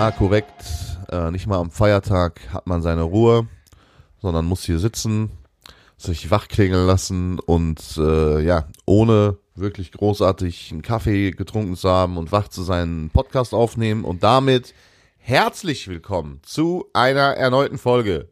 korrekt. Nicht mal am Feiertag hat man seine Ruhe, sondern muss hier sitzen, sich wachklingeln lassen und ohne wirklich großartig einen Kaffee getrunken zu haben und wach zu sein, einen Podcast aufnehmen und damit herzlich willkommen zu einer erneuten Folge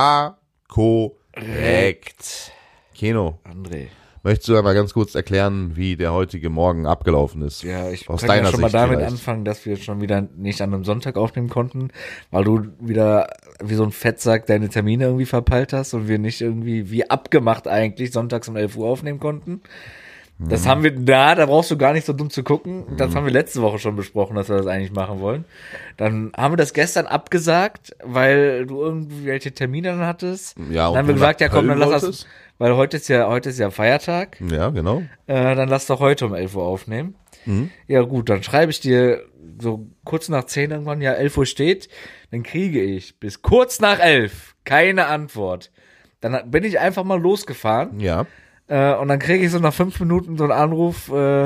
korrekt. Keno. André. Möchtest du einmal ganz kurz erklären, wie der heutige Morgen abgelaufen ist? Ja, ich aus kann deiner ja schon mal Sicht damit vielleicht anfangen, dass wir schon wieder nicht an einem Sonntag aufnehmen konnten, weil du wieder wie so ein Fettsack deine Termine irgendwie verpeilt hast und wir nicht irgendwie wie abgemacht eigentlich sonntags um 11 Uhr aufnehmen konnten. Das haben wir, da brauchst du gar nicht so dumm zu gucken. Das haben wir letzte Woche schon besprochen, dass wir das eigentlich machen wollen. Dann haben wir das gestern abgesagt, weil du irgendwelche Termine dann hattest. Ja, und dann haben wir du gesagt, nach ja komm, dann Köln lass das, wolltest? weil heute ist ja Feiertag. Ja, genau. Dann lass doch heute um 11 Uhr aufnehmen. Ja gut, dann schreibe ich dir so kurz nach 10 irgendwann, ja 11 Uhr steht, dann kriege ich bis kurz nach 11 keine Antwort. Dann bin ich einfach mal losgefahren. Ja. Und dann kriege ich so nach 5 Minuten so einen Anruf,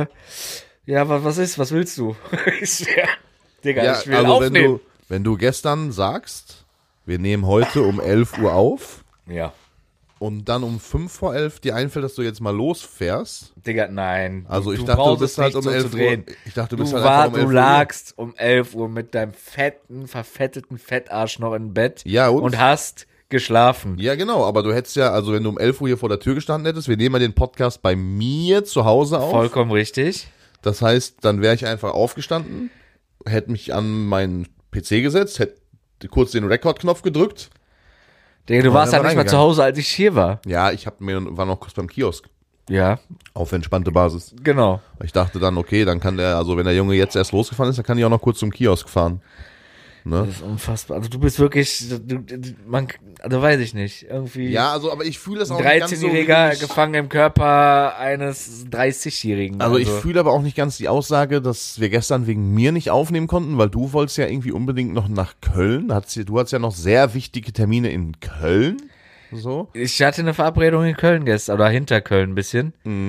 was willst du? Digga, ich will aufnehmen. Wenn du gestern sagst, wir nehmen heute um 11 Uhr auf Ja. und dann um 5 vor 11 dir einfällt, dass du jetzt mal losfährst. Digga, nein. Also ich Du dachte, du brauchst bist es halt nicht um so 11 zu Uhr. drehen. Ich dachte, du Du, bist halt einfach um 11 Uhr. lagst um 11 Uhr mit deinem fetten, verfetteten Fettarsch noch im Bett Ja, und? hast geschlafen. Ja, genau, aber du hättest ja, also wenn du um 11 Uhr hier vor der Tür gestanden hättest, wir nehmen ja den Podcast bei mir zu Hause auf. Vollkommen richtig. Das heißt, dann wäre ich einfach aufgestanden, hätte mich an meinen PC gesetzt, hätte kurz den Record-Knopf gedrückt. Digga, du Ja, warst dann halt war nicht mal zu Hause, als ich hier war. Ja, war noch kurz beim Kiosk. Ja, Auf entspannte Basis. genau. Ich dachte dann, okay, dann kann der, also wenn der Junge jetzt erst losgefahren ist, dann kann ich auch noch kurz zum Kiosk fahren. Ne? Das ist unfassbar. Also du bist wirklich, also weiß ich nicht, irgendwie Ja, also, aber ich fühle das auch ein nicht ganz so. 13-Jähriger wie ich- gefangen im Körper eines 30-Jährigen. Also ich fühle aber auch nicht ganz die Aussage, dass wir gestern wegen mir nicht aufnehmen konnten, weil du wolltest ja irgendwie unbedingt noch nach Köln. Du hattest ja noch sehr wichtige Termine in Köln. So. Ich hatte eine Verabredung in Köln gestern, oder hinter Köln ein bisschen.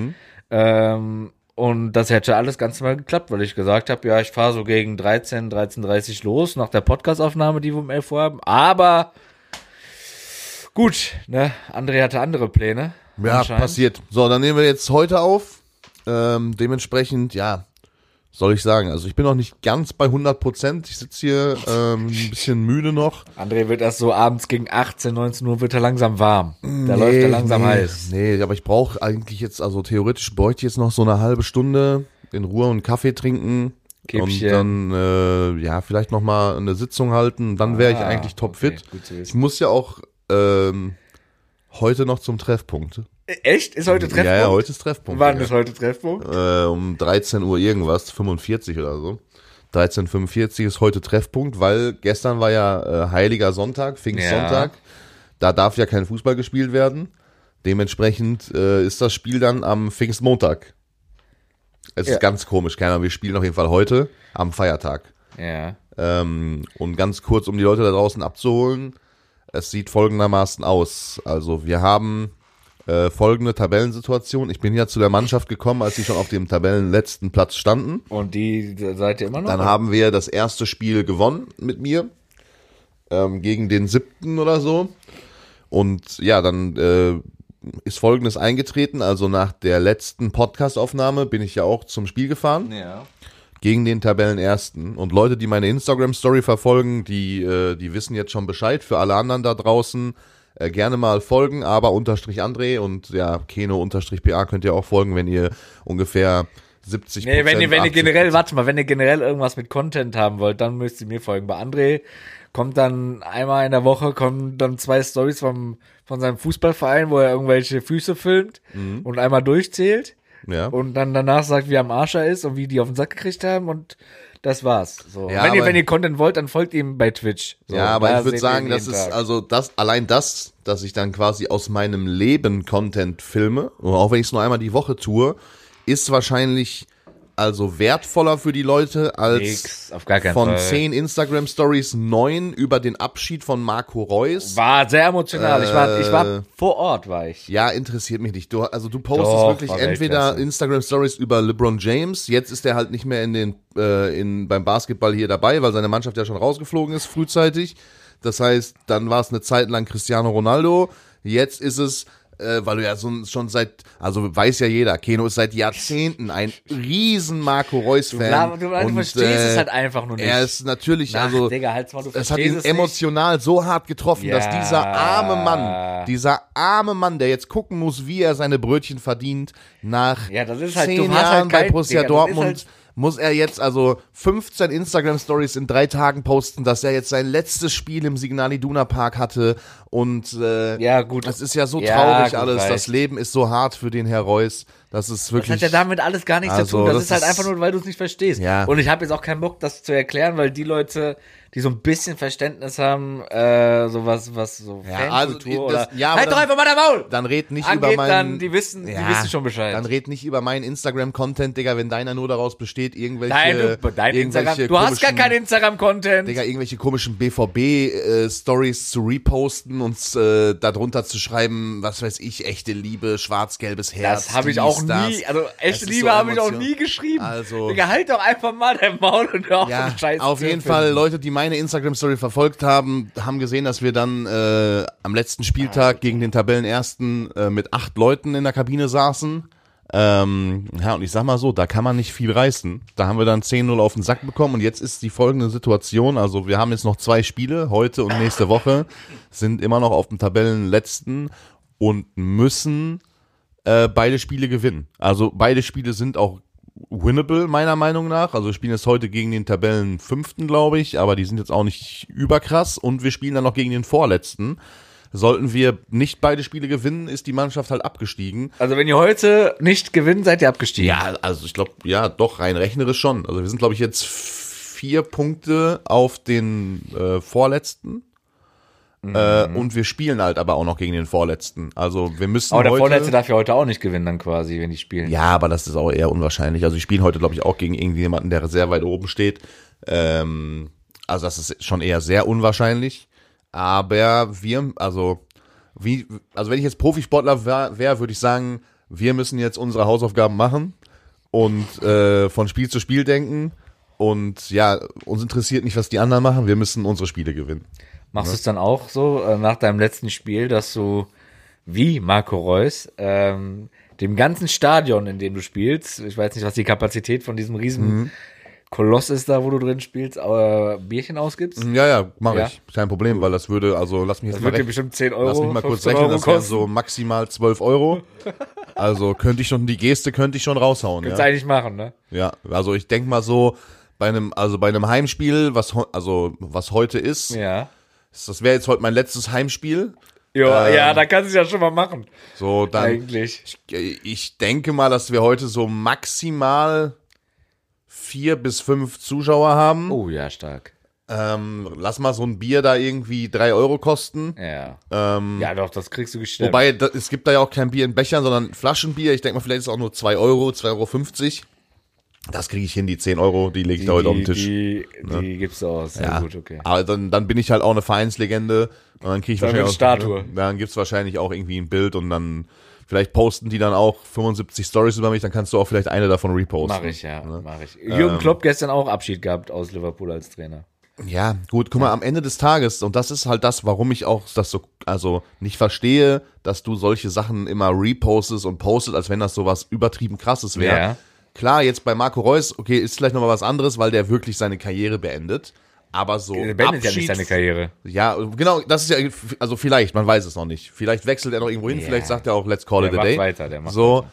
Und das hätte alles ganz mal geklappt, weil ich gesagt habe, ja, ich fahre so gegen 13:30 los, nach der Podcast-Aufnahme, die wir um 11 Uhr haben. Aber gut, ne, André hatte andere Pläne. Ja, anscheinend. passiert. So, dann nehmen wir jetzt heute auf. Dementsprechend, ja, soll ich sagen, also ich bin noch nicht ganz bei 100%. Ich sitze hier ein bisschen müde noch. André wird erst so abends gegen 18, 19 Uhr wird er langsam warm. Da läuft er langsam heiß. Nee, aber ich brauche eigentlich jetzt, also theoretisch bräuchte ich jetzt noch so eine halbe Stunde in Ruhe und Kaffee trinken. Käppchen. Und dann, vielleicht nochmal eine Sitzung halten. Dann wäre ich eigentlich topfit. Okay, gut zu Ich wissen. muss ja auch heute noch zum Treffpunkt. Echt? Ist heute Treffpunkt? Ja, heute ist Treffpunkt. Wann Digga. ist heute Treffpunkt? Um 13 Uhr irgendwas, 45 oder so. 13:45 ist heute Treffpunkt, weil gestern war ja Heiliger Sonntag, Pfingstsonntag. Ja. Da darf ja kein Fußball gespielt werden. Dementsprechend ist das Spiel dann am Pfingstmontag. Es Ja. ist ganz komisch, keiner. Wir spielen auf jeden Fall heute am Feiertag. Ja. Und ganz kurz, um die Leute da draußen abzuholen, es sieht folgendermaßen aus. Also wir haben folgende Tabellensituation. Ich bin ja zu der Mannschaft gekommen, als sie schon auf dem Tabellenletzten Platz standen. Und die seid ihr immer noch? Dann haben wir das erste Spiel gewonnen mit mir gegen den 7. oder so. Und ja, dann ist Folgendes eingetreten. Also nach der letzten Podcast-Aufnahme bin ich ja auch zum Spiel gefahren Ja. gegen den Tabellenersten. Und Leute, die meine Instagram-Story verfolgen, die wissen jetzt schon Bescheid. Für alle anderen da draußen gerne mal folgen, aber _André und ja, Keno_PA könnt ihr auch folgen, wenn ihr ungefähr 70%. Nee, wenn ihr 80%. generell, warte mal, wenn ihr generell irgendwas mit Content haben wollt, dann müsst ihr mir folgen. Bei André kommt dann einmal in der Woche, kommen dann 2 Stories von seinem Fußballverein, wo er irgendwelche Füße filmt und einmal durchzählt Ja. und dann danach sagt, wie er am Arsch er ist und wie die auf den Sack gekriegt haben und das war's. So. Ja, wenn aber- ihr Content wollt, dann folgt ihm bei Twitch. So, Ja, aber da ich würde seht ihr sagen, ihn das jeden ist Tag. also das, dass ich dann quasi aus meinem Leben Content filme, auch wenn ich es nur einmal die Woche tue, ist wahrscheinlich also wertvoller für die Leute als Auf gar keinen von Fall. 10 Instagram-Stories 9 über den Abschied von Marco Reus. War sehr emotional. Ich war vor Ort, war ich. Ja, interessiert mich nicht. Du postest Doch, wirklich war entweder Weltklasse. Instagram-Stories über LeBron James. Jetzt ist er halt nicht mehr beim Basketball hier dabei, weil seine Mannschaft ja schon rausgeflogen ist frühzeitig. Das heißt, dann war es eine Zeit lang Cristiano Ronaldo. Jetzt ist es, weil du ja schon also weiß ja jeder, Keno ist seit Jahrzehnten ein riesen Marco Reus-Fan. Du verstehst es halt einfach nur nicht. Er ist natürlich, Digga, halt's mal, du es hat verstehst ihn es nicht. emotional so hart getroffen, dass Ja. dieser arme Mann, der jetzt gucken muss, wie er seine Brötchen verdient, nach Ja, das ist halt, 10 du hast Jahren halt bei kein, Borussia Digga, das ist Dortmund, halt, muss er jetzt also 15 Instagram-Stories in 3 Tagen posten, dass er jetzt sein letztes Spiel im Signal Iduna Park hatte und ja, gut. das ist ja so Ja, traurig gut, alles, reicht. das Leben ist so hart für den Herr Reus, das ist Das wirklich... hat ja damit alles gar nichts Also, zu tun. Das das ist halt ist- einfach nur, weil du es nicht verstehst. Ja. Und ich habe jetzt auch keinen Bock, das zu erklären, weil die Leute, die so ein bisschen Verständnis haben, sowas, was so Ja, also, Fankultur das- oder. ja, aber halt doch dann- einfach mal der Maul! Dann red nicht Angeht, über meinen... dann, die wissen schon Bescheid. Dann red nicht über meinen Instagram-Content, Digga, wenn deiner nur daraus besteht, irgendwelche... Dein Instagram, du hast gar komischen- keinen Instagram-Content. Digga, irgendwelche komischen BVB-Stories zu reposten und darunter zu schreiben, was weiß ich, echte Liebe, schwarz-gelbes Herz. Das habe ich dies, auch das. nie, also Es echte ist Liebe so habe ich auch Emotion. nie geschrieben. Also- Digga, halt doch einfach mal dein Maul und hör auf Ja, den Scheiß auf zu jeden erfinden. Fall, Leute, die meine Instagram-Story verfolgt haben, haben gesehen, dass wir dann am letzten Spieltag gegen den Tabellenersten mit 8 Leuten in der Kabine saßen. Ja, und ich sag mal so, da kann man nicht viel reißen. Da haben wir dann 10-0 auf den Sack bekommen und jetzt ist die folgende Situation, also wir haben jetzt noch 2 Spiele, heute und nächste Woche, sind immer noch auf dem Tabellenletzten und müssen beide Spiele gewinnen. Also beide Spiele sind auch winnable, meiner Meinung nach. Also wir spielen jetzt heute gegen den Tabellenfünften, glaube ich, aber die sind jetzt auch nicht überkrass und wir spielen dann noch gegen den Vorletzten. Sollten wir nicht beide Spiele gewinnen, ist die Mannschaft halt abgestiegen. Also wenn ihr heute nicht gewinnt, seid ihr abgestiegen. Ja, also ich glaube, ja, doch, rein rechnerisch schon. Also wir sind, glaube ich, jetzt 4 Punkte auf den Vorletzten. Und wir spielen halt aber auch noch gegen den Vorletzten. Also wir müssen Aber der heute... Vorletzte darf ja heute auch nicht gewinnen dann quasi, wenn die spielen. Ja, aber das ist auch eher unwahrscheinlich. Also ich spiele heute, glaube ich, auch gegen irgendjemanden, der sehr weit oben steht. Also das ist schon eher sehr unwahrscheinlich. Aber also wenn ich jetzt Profisportler wäre, würde ich sagen, wir müssen jetzt unsere Hausaufgaben machen und von Spiel zu Spiel denken. Und ja, uns interessiert nicht, was die anderen machen. Wir müssen unsere Spiele gewinnen. Machst du es dann auch so nach deinem letzten Spiel, dass du wie Marco Reus dem ganzen Stadion, in dem du spielst, ich weiß nicht, was die Kapazität von diesem riesen Koloss ist da, wo du drin spielst, aber Bierchen ausgibst? Ja, mache Ja. ich. Kein Problem, weil das würde, also lass mich jetzt Das mal wird dir rechnen. bestimmt 10 Euro, Lass mich mal kurz 15 rechnen, Euro das wären kosten. so maximal 12 Euro. Also die Geste könnte ich schon raushauen. Kannst du Ja, eigentlich machen, ne? ja, also ich denke mal so, bei einem Heimspiel, was heute ist, Ja. das wäre jetzt heute mein letztes Heimspiel. Ja, da kannst du es ja schon mal machen. So, dann, Eigentlich. ich denke mal, dass wir heute so maximal 4 bis 5 Zuschauer haben. Oh ja, stark. Lass mal so ein Bier da irgendwie 3 Euro kosten. Ja. Ja, doch, das kriegst du gestemmt. Wobei, es gibt da ja auch kein Bier in Bechern, sondern Flaschenbier. Ich denke mal, vielleicht ist es auch nur 2 Euro, 2,50 Euro. Das kriege ich hin, die 10 Euro, die lege ich da heute auf den Tisch. Die gibst du aus. Sehr gut, okay. Aber dann bin ich halt auch eine Vereinslegende und dann kriege ich Dann wahrscheinlich mit Statue. Dann gibt's wahrscheinlich auch irgendwie ein Bild und dann vielleicht posten die dann auch 75 Stories über mich, dann kannst du auch vielleicht eine davon reposten. Mach ich, ja, mach ich. Jürgen Klopp gestern auch Abschied gehabt aus Liverpool als Trainer. Ja, gut, guck mal, am Ende des Tages, und das ist halt das, warum ich auch das so, also nicht verstehe, dass du solche Sachen immer repostest und postest, als wenn das sowas übertrieben krasses wäre. Ja. Klar, jetzt bei Marco Reus, okay, ist vielleicht nochmal was anderes, weil der wirklich seine Karriere beendet. Aber so Er beendet ja nicht seine Karriere. Ja, genau, das ist ja, also vielleicht, man weiß es noch nicht. Vielleicht wechselt er noch irgendwo hin, Ja. vielleicht sagt er auch, let's call Der it a macht day. weiter, der macht so,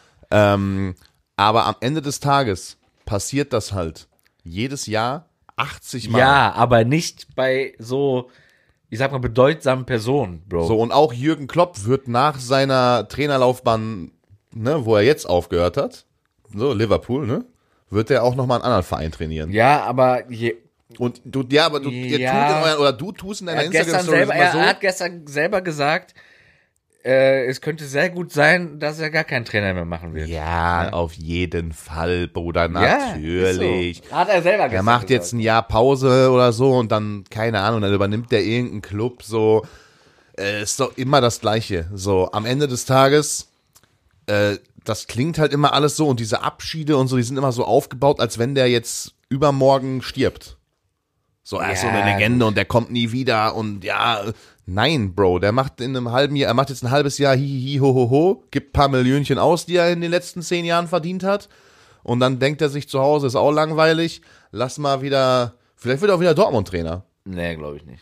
aber am Ende des Tages passiert das halt jedes Jahr 80 Mal. Ja, aber nicht bei so, ich sag mal, bedeutsamen Personen, Bro. So, und auch Jürgen Klopp wird nach seiner Trainerlaufbahn, ne, wo er jetzt aufgehört hat, so, Liverpool, ne, wird er auch nochmal einen anderen Verein trainieren. Ja, aber Und du tust in deiner er Instagram-Story hat immer so, gestern selber gesagt, es könnte sehr gut sein, dass er gar keinen Trainer mehr machen wird. Ja, auf jeden Fall, Bruder, Ja, natürlich. ist so. Hat er selber Der macht jetzt ein Jahr Pause oder so und dann, keine Ahnung, dann übernimmt der irgendeinen Club, so, ist doch immer das Gleiche. So, am Ende des Tages, das klingt halt immer alles so und diese Abschiede und so, die sind immer so aufgebaut, als wenn der jetzt übermorgen stirbt. So, er ist so eine Ja, Legende und der kommt nie wieder und ja, nein, Bro, der macht in einem halben Jahr, er macht jetzt ein halbes Jahr hi, ho, ho, ho, gibt ein paar Millionchen aus, die er in den letzten 10 Jahren verdient hat und dann denkt er sich zu Hause, ist auch langweilig, lass mal wieder, vielleicht wird er auch wieder Dortmund-Trainer. Nee, glaube ich nicht.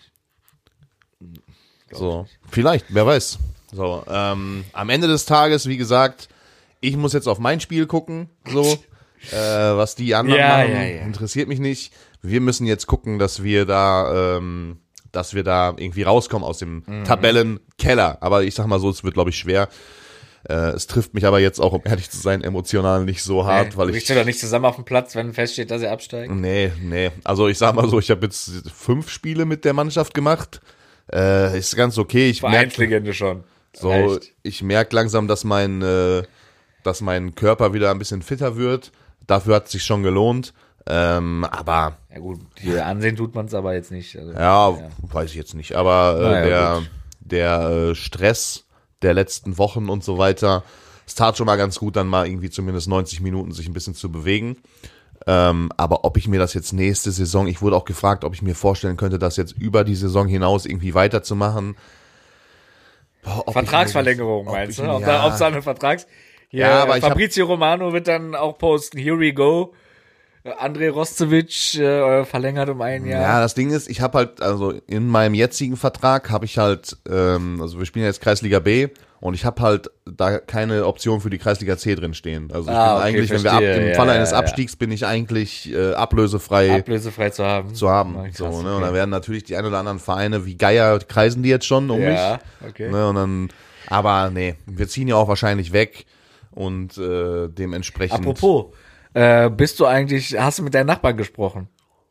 So, vielleicht, wer weiß. So, am Ende des Tages, wie gesagt, ich muss jetzt auf mein Spiel gucken, so, was die anderen machen, interessiert mich nicht. Wir müssen jetzt gucken, dass wir da irgendwie rauskommen aus dem Tabellenkeller. Aber ich sag mal so, es wird, glaube ich, schwer. Es trifft mich aber jetzt auch, um ehrlich zu sein, emotional nicht so hart, weil Brichst du doch nicht zusammen auf dem Platz, wenn feststeht, dass ihr absteigt? Nee. Also ich sag mal so, ich habe jetzt 5 Spiele mit der Mannschaft gemacht. Ist ganz okay. Vereinslegende schon. So, Reicht. ich merke langsam, dass mein Körper wieder ein bisschen fitter wird. Dafür hat es sich schon gelohnt. Aber Ja gut, hier ansehen tut man es aber jetzt nicht. Also, weiß ich jetzt nicht. Aber Naja, der Stress der letzten Wochen und so weiter, es tat schon mal ganz gut, dann mal irgendwie zumindest 90 Minuten sich ein bisschen zu bewegen. Aber ob ich mir das jetzt nächste Saison, ich wurde auch gefragt, ob ich mir vorstellen könnte, das jetzt über die Saison hinaus irgendwie weiterzumachen. Vertragsverlängerung meinst du? Ob es da eine Vertrags... Hier, Ja, aber Fabrizio Romano wird dann auch posten, here we go. André Rostovic verlängert um 1 Jahr. Ja, das Ding ist, ich habe halt, also in meinem jetzigen Vertrag habe ich halt, also wir spielen ja jetzt Kreisliga B und ich habe halt da keine Option für die Kreisliga C drin stehen. Also ich bin eigentlich, wenn wir im Falle eines Abstiegs bin ich eigentlich ablösefrei zu haben. So, ne? Und dann werden natürlich die ein oder anderen Vereine wie Geier kreisen die jetzt schon um mich. Okay. Ne? Und dann, aber nee, wir ziehen ja auch wahrscheinlich weg und dementsprechend. Apropos, hast du mit deinen Nachbarn gesprochen?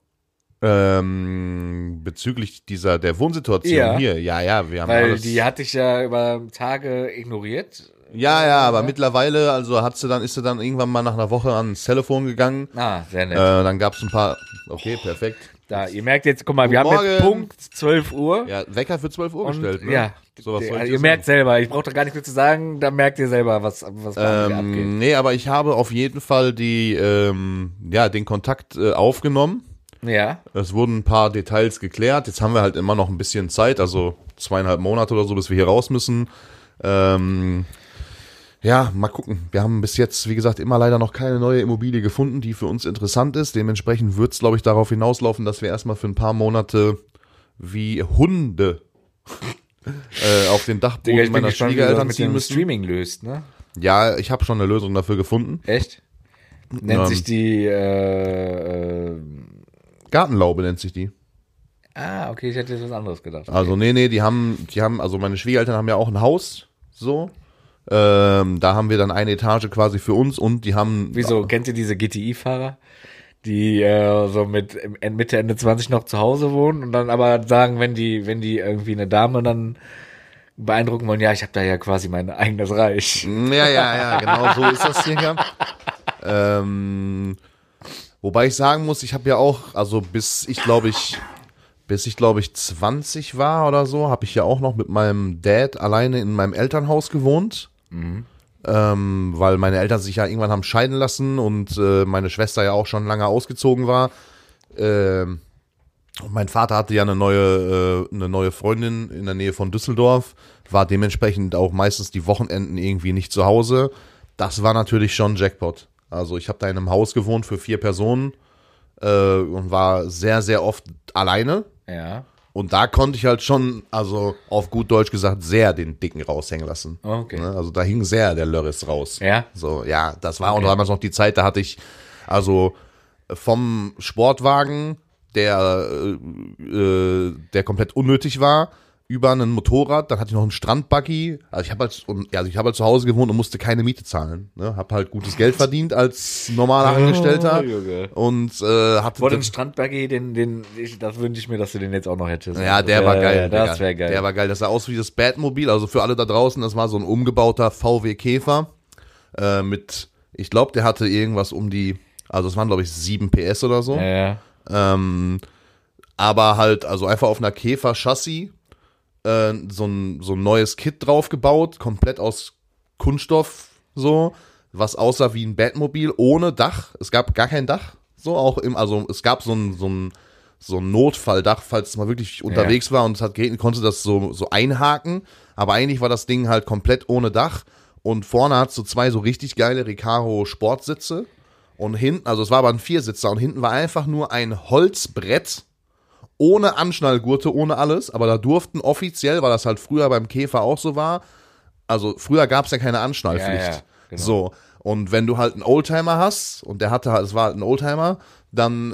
Bezüglich der Wohnsituation hier, ja, wir haben Weil alles. die hatte ich ja über Tage ignoriert. Ja, aber mittlerweile, also ist sie dann irgendwann mal nach einer Woche ans Telefon gegangen. Sehr nett. Dann gab's ein paar, okay, perfekt. Da, ihr merkt jetzt, guck mal, wir haben jetzt Punkt 12 Uhr. Ja, Wecker für 12 Uhr gestellt, ne? Ja, So, was soll ich dir ihr merkt sagen? selber, ich brauche da gar nicht mehr zu sagen, da merkt ihr selber, was abgeht. Nee, aber ich habe auf jeden Fall den Kontakt aufgenommen. Ja. Es wurden ein paar Details geklärt. Jetzt haben wir halt immer noch ein bisschen Zeit, also 2,5 Monate oder so, bis wir hier raus müssen. Ja, mal gucken. Wir haben bis jetzt, wie gesagt, immer leider noch keine neue Immobilie gefunden, die für uns interessant ist. Dementsprechend wird es, glaube ich, darauf hinauslaufen, dass wir erstmal für ein paar Monate wie Hunde auf den Dachboden meiner Schwiegereltern ziehen müssen. Streaming löst, ne? Ja, ich habe schon eine Lösung dafür gefunden. Echt? Nennt sich die Gartenlaube nennt sich die. Okay, ich hätte jetzt was anderes gedacht. Also nee, die haben, also meine Schwiegereltern haben ja auch ein Haus, so. Da haben wir dann eine Etage quasi für uns und die haben. Wieso, kennt ihr diese GTI-Fahrer? Die so mit Mitte, Ende 20 noch zu Hause wohnen und dann aber sagen, wenn die irgendwie eine Dame dann beeindrucken wollen, ja, ich habe da ja quasi mein eigenes Reich. Ja, genau so ist das hier. Wobei ich sagen muss, ich habe ja auch, also bis ich glaube ich 20 war oder so, habe ich ja auch noch mit meinem Dad alleine in meinem Elternhaus gewohnt. Weil meine Eltern sich ja irgendwann haben scheiden lassen und meine Schwester ja auch schon lange ausgezogen war. Und mein Vater hatte ja eine neue Freundin in der Nähe von Düsseldorf, war dementsprechend auch meistens die Wochenenden irgendwie nicht zu Hause. Das war natürlich schon Jackpot. Also ich habe da in einem Haus gewohnt für 4 Personen und war sehr, sehr oft alleine. Ja. Und da konnte ich halt schon, also auf gut Deutsch gesagt, sehr den Dicken raushängen lassen. Okay. Ne? Also da hing sehr der Lörris raus. Ja? So, ja, das war auch damals noch die Zeit, da hatte ich, also vom Sportwagen, der komplett unnötig war, über ein Motorrad, dann hatte ich noch einen Strandbuggy. Also ich habe halt zu Hause gewohnt und musste keine Miete zahlen. Ne? Hab halt gutes Geld verdient als normaler Angestellter und hatte Vor dem Strandbuggy, das wünsche ich mir, dass du den jetzt auch noch hättest. ja, der war geil. Das wäre geil. Der war geil. Das sah aus wie das Batmobil. Also für alle da draußen, das war so ein umgebauter VW Käfer mit, ich glaube, der hatte irgendwas also es waren glaube ich 7 PS oder so. Ja. Aber halt, also einfach auf einer Käfer-Chassis so ein neues Kit draufgebaut, komplett aus Kunststoff, so, was aussah wie ein Batmobil, ohne Dach. Es gab gar kein Dach, so auch also es gab so ein Notfalldach, falls es mal wirklich unterwegs war und es hat geregnet, konnte das so einhaken, aber eigentlich war das Ding halt komplett ohne Dach und vorne hat so 2 so richtig geile Recaro Sportsitze und hinten, also es war aber ein Viersitzer und hinten war einfach nur ein Holzbrett ohne Anschnallgurte, ohne alles, aber da durften offiziell, weil das halt früher beim Käfer auch so war, also früher gab es ja keine Anschnallpflicht. Ja, genau. So, und wenn du halt einen Oldtimer hast, und es war halt ein Oldtimer, dann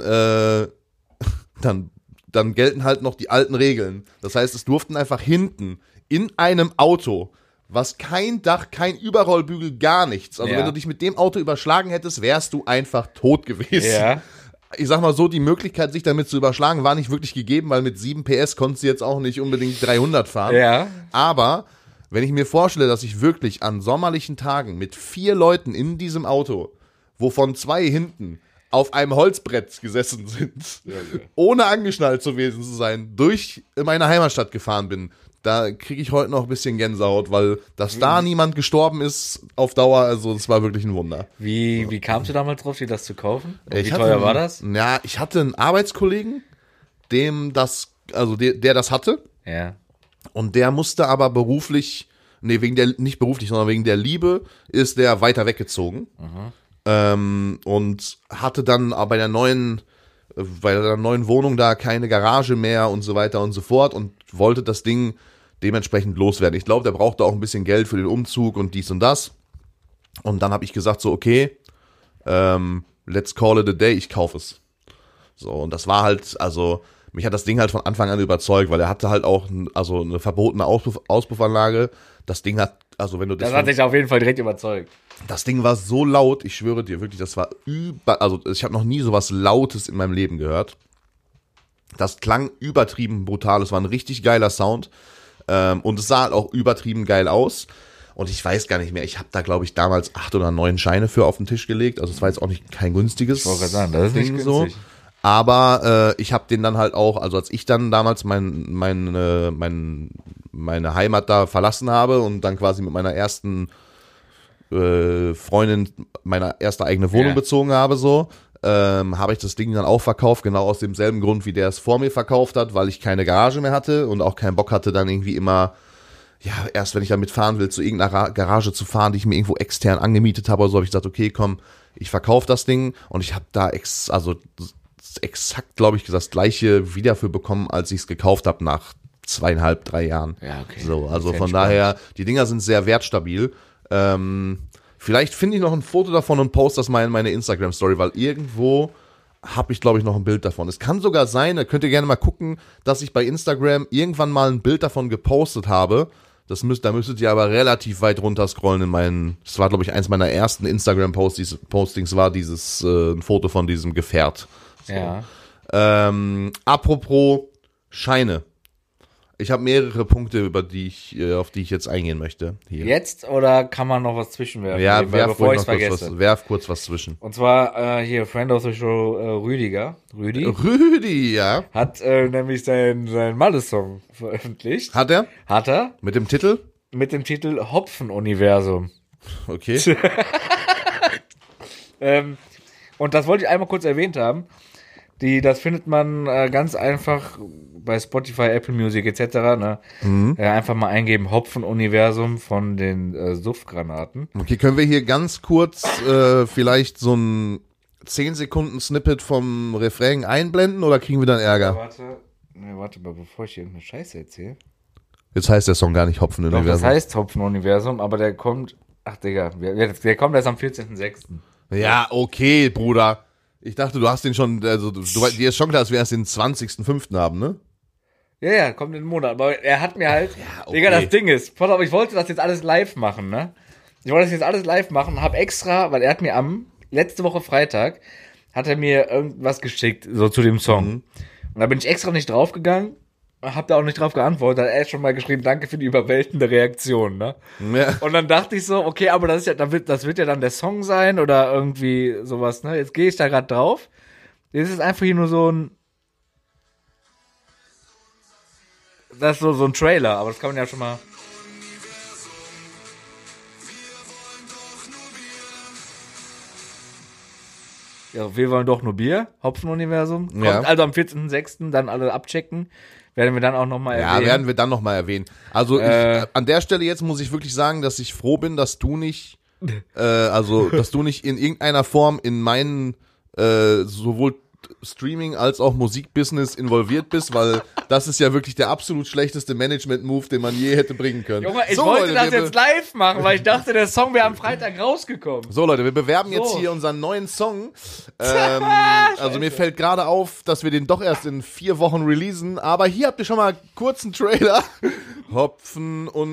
gelten halt noch die alten Regeln. Das heißt, es durften einfach hinten in einem Auto, was kein Dach, kein Überrollbügel, gar nichts. Also wenn du dich mit dem Auto überschlagen hättest, wärst du einfach tot gewesen. Ja. Ich sag mal so, die Möglichkeit, sich damit zu überschlagen, war nicht wirklich gegeben, weil mit 7 PS konntest du jetzt auch nicht unbedingt 300 fahren. Ja. Aber wenn ich mir vorstelle, dass ich wirklich an sommerlichen Tagen mit 4 Leuten in diesem Auto, wovon 2 hinten auf einem Holzbrett gesessen sind, ohne angeschnallt gewesen zu sein, durch meine Heimatstadt gefahren bin, da kriege ich heute noch ein bisschen Gänsehaut, weil dass da niemand gestorben ist auf Dauer, also das war wirklich ein Wunder. Wie kamst du damals drauf, dir das zu kaufen? Und wie hatte teuer war das? Ja, ich hatte einen Arbeitskollegen, der das hatte. Ja. Und der musste aber nicht beruflich, sondern wegen der Liebe ist der weiter weggezogen. Und hatte dann aber bei der neuen Wohnung da keine Garage mehr und so weiter und so fort und wollte das Ding dementsprechend loswerden. Ich glaube, der brauchte auch ein bisschen Geld für den Umzug und dies und das. Und dann habe ich gesagt so, okay, let's call it a day, ich kaufe es. So, und das war halt, also mich hat das Ding halt von Anfang an überzeugt, weil er hatte halt auch eine verbotene Auspuffanlage. Das Ding hat, also wenn du das hat dich auf jeden Fall direkt überzeugt. Das Ding war so laut, ich schwöre dir wirklich, das war also ich habe noch nie sowas Lautes in meinem Leben gehört. Das klang übertrieben brutal, es war ein richtig geiler Sound und es sah halt auch übertrieben geil aus. Und ich weiß gar nicht mehr, ich habe da glaube ich damals 8 oder 9 Scheine für auf den Tisch gelegt, also es war jetzt auch nicht kein günstiges Ich wollte gerade sagen, das ist Ding nicht so. günstig. Aber ich habe den dann halt auch, also als ich dann damals meine Heimat da verlassen habe und dann quasi mit meiner ersten Freundin meine erste eigene Wohnung bezogen habe, so, habe ich das Ding dann auch verkauft, genau aus demselben Grund, wie der es vor mir verkauft hat, weil ich keine Garage mehr hatte und auch keinen Bock hatte, dann irgendwie immer, ja, erst wenn ich damit fahren will, zu irgendeiner Garage zu fahren, die ich mir irgendwo extern angemietet habe, oder so, habe ich gesagt, okay, komm, ich verkaufe das Ding und ich habe da exakt, glaube ich, das gleiche wieder für bekommen, als ich es gekauft habe nach 2,5, 3 Jahren. Ja, okay. So, also von entspannt. daher, die Dinger sind sehr wertstabil. Vielleicht finde ich noch ein Foto davon und poste das mal in meine Instagram-Story, weil irgendwo habe ich, glaube ich, noch ein Bild davon. Es kann sogar sein, da könnt ihr gerne mal gucken, dass ich bei Instagram irgendwann mal ein Bild davon gepostet habe. Da müsstet ihr aber relativ weit runter scrollen das war, glaube ich, eins meiner ersten Instagram-Postings war ein Foto von diesem Gefährt. So. Ja. Apropos Scheine. Ich habe mehrere Punkte, auf die ich jetzt eingehen möchte. Hier. Jetzt oder kann man noch was zwischenwerfen? Ja, bevor ich es vergesse. Werf kurz was zwischen. Und zwar hier Friend of the Show Rüdi Ja. hat nämlich sein Malle-Song veröffentlicht. Hat er? Hat er. Mit dem Titel? Mit dem Titel Hopfen-Universum. Okay. Und das wollte ich einmal kurz erwähnt haben. Das findet man ganz einfach bei Spotify, Apple Music etc. Ne? Einfach mal eingeben, Hopfen-Universum von den Suffgranaten. Okay, können wir hier ganz kurz vielleicht so ein 10 Sekunden Snippet vom Refrain einblenden oder kriegen wir dann Ärger? Warte mal, bevor ich hier irgendeine Scheiße erzähle. Jetzt heißt der Song gar nicht Doch, Hopfen-Universum. das heißt Hopfen-Universum, aber der kommt, ach Digga, der kommt erst am 14.06. Ja, okay, Bruder. Ich dachte, du hast den schon, also dir ist schon klar, dass wir erst den 20.05. haben, ne? Ja, kommt in den Monat. Aber er hat mir halt, okay. Digga, das Ding ist, pass auf, ich wollte das jetzt alles live machen, ne? Ich wollte das jetzt alles live machen, hab extra, weil er hat mir letzte Woche Freitag, hat er mir irgendwas geschickt, so zu dem Song. Und da bin ich extra nicht draufgegangen, hab da auch nicht drauf geantwortet, hat er schon mal geschrieben, danke für die überwältigende Reaktion, ne? Ja. Und dann dachte ich so, okay, aber das wird ja dann der Song sein oder irgendwie sowas, ne? Jetzt gehe ich da gerade drauf. Jetzt ist einfach hier nur das ist so ein Trailer, aber das kann man ja schon mal. Ja, wir wollen doch nur Bier, Hopfenuniversum. Kommt Ja. also am 14.06. dann alle abchecken. Werden wir dann auch nochmal Ja, erwähnen. werden wir dann nochmal erwähnen. Also an der Stelle jetzt muss ich wirklich sagen, dass ich froh bin, dass du nicht, dass du nicht in irgendeiner Form in meinen sowohl Streaming als auch Musikbusiness involviert bist, weil das ist ja wirklich der absolut schlechteste Management-Move, den man je hätte bringen können. Junge, ich So, wollte Leute, das wir jetzt live machen, weil ich dachte, der Song wäre am Freitag rausgekommen. So Leute, wir bewerben jetzt So. hier unseren neuen Song. Also mir fällt gerade auf, dass wir den doch erst in 4 Wochen releasen, aber hier habt ihr schon mal kurz einen Trailer. Hopfen und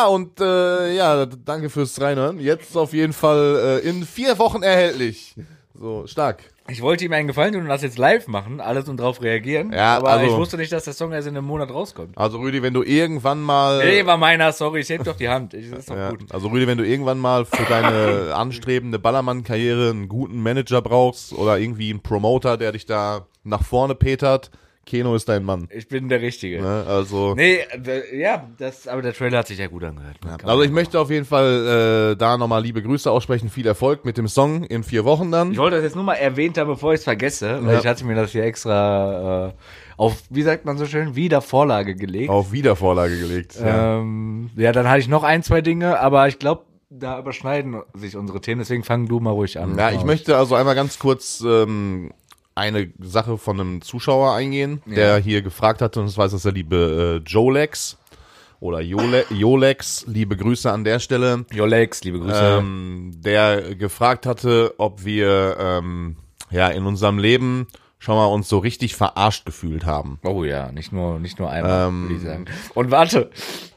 danke fürs Reinhören. Jetzt auf jeden Fall in 4 Wochen erhältlich. So, stark. Ich wollte ihm einen Gefallen tun und das jetzt live machen, alles und drauf reagieren. Ja, aber also- ich wusste nicht, dass der Song erst in einem Monat rauskommt. Also Rüdi, wenn du irgendwann mal... Nee, war meiner, sorry, ich heb doch die Hand. Das ist doch Ja, gut. also Rüdi, wenn du irgendwann mal für deine anstrebende Ballermann-Karriere einen guten Manager brauchst oder irgendwie einen Promoter, der dich da nach vorne petert, Keno ist dein Mann. Ich bin der Richtige. Ne? Also, Nee, aber der Trailer hat sich ja gut angehört. also ich möchte auf jeden Fall da nochmal liebe Grüße aussprechen. Viel Erfolg mit dem Song in 4 Wochen dann. Ich wollte das jetzt nur mal erwähnt haben, bevor ich es vergesse, weil Ja. ich hatte mir das hier extra auf, wie sagt man so schön, Wiedervorlage gelegt. Auf Wiedervorlage gelegt. Ja. Dann hatte ich noch 1, 2 Dinge, aber ich glaube, da überschneiden sich unsere Themen, deswegen fang du mal ruhig an. Ja, ich möchte also einmal ganz kurz eine Sache von einem Zuschauer eingehen, der hier gefragt hatte, und das weiß das der liebe Jolex oder Jolex, liebe Grüße an der Stelle, Your Legs, liebe Grüße. der gefragt hatte, ob wir in unserem Leben schon mal uns so richtig verarscht gefühlt haben. Oh ja, nicht nur einmal, würde ich sagen. Und warte.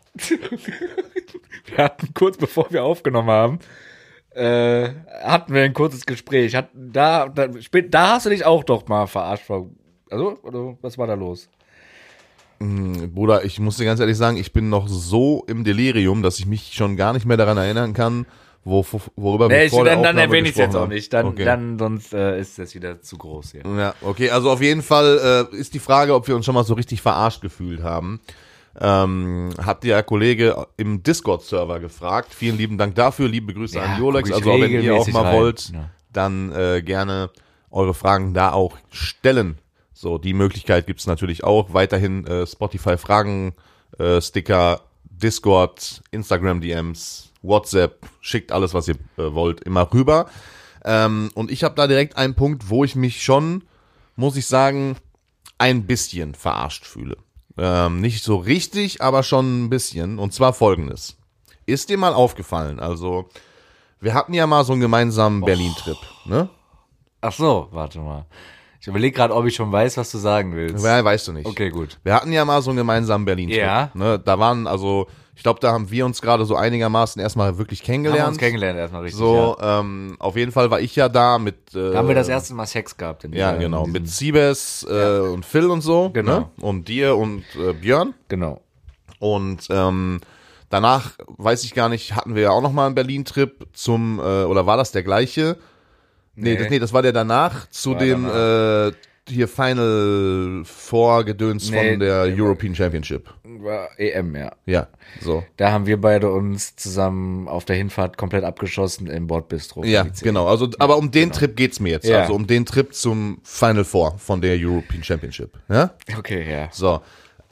Wir hatten kurz bevor wir aufgenommen haben, hatten wir ein kurzes Gespräch. Da hast du dich auch doch mal verarscht. Also, oder was war da los? Bruder, ich muss dir ganz ehrlich sagen, ich bin noch so im Delirium, dass ich mich schon gar nicht mehr daran erinnern kann, worüber wir vor der Dann Aufnahme erwähne ich es jetzt gesprochen auch haben. nicht. Dann, Okay. dann sonst ist das wieder zu groß hier. Ja, okay, also auf jeden Fall ist die Frage, ob wir uns schon mal so richtig verarscht gefühlt haben. Hat der Kollege im Discord-Server gefragt. Vielen lieben Dank dafür, liebe Grüße Ja, an Jolex. guck ich Also wenn ihr auch regelmäßig mal rein. wollt, Ja. dann gerne eure Fragen da auch stellen. So, die Möglichkeit gibt's natürlich auch. Weiterhin Spotify-Fragen, Sticker, Discord, Instagram-DMs, WhatsApp, schickt alles, was ihr wollt, immer rüber. Und ich habe da direkt einen Punkt, wo ich mich schon, muss ich sagen, ein bisschen verarscht fühle. Nicht so richtig, aber schon ein bisschen. Und zwar Folgendes. Ist dir mal aufgefallen, also wir hatten ja mal so einen gemeinsamen Berlin-Trip, ne? Ach so, warte mal. Ich überlege gerade, ob ich schon weiß, was du sagen willst. Ja, weißt du nicht. Okay, gut. Wir hatten ja mal so einen gemeinsamen Berlin-Trip. Ja. Ne? Da waren, also, ich glaube, da haben wir uns gerade so einigermaßen erstmal wirklich Haben kennengelernt. wir uns kennengelernt erstmal richtig. So, Ja. Auf jeden Fall war ich ja da mit. Da haben wir das erste Mal Sex gehabt. Ja, genau. Mit Siebes und Phil und so. Genau. Ne? Und dir und Björn. Genau. Und danach, weiß ich gar nicht, hatten wir ja auch nochmal einen Berlin-Trip zum, oder war das der gleiche? Nee, das war der danach zu War dem hier Final Four Gedöns Nee, von der der war- European Championship. War EM, ja. Ja, so. Da haben wir beide uns zusammen auf der Hinfahrt komplett abgeschossen im Bordbistro. Ja, genau. Also, aber um den Trip geht's mir jetzt. Ja. Also um den Trip zum Final Four von der European Championship. Ja? Okay, ja. So.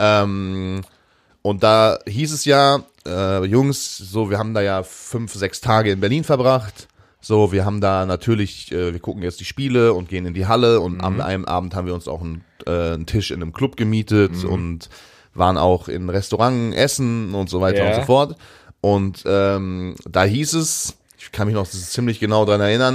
Und da hieß es ja, Jungs, so, wir haben da ja 5, 6 Tage in Berlin verbracht. So, wir haben da natürlich, wir gucken jetzt die Spiele und gehen in die Halle und an einem Abend haben wir uns auch einen Tisch in einem Club gemietet und waren auch in Restaurants essen und so weiter Ja. und so fort. Und da hieß es, ich kann mich noch ziemlich genau dran erinnern,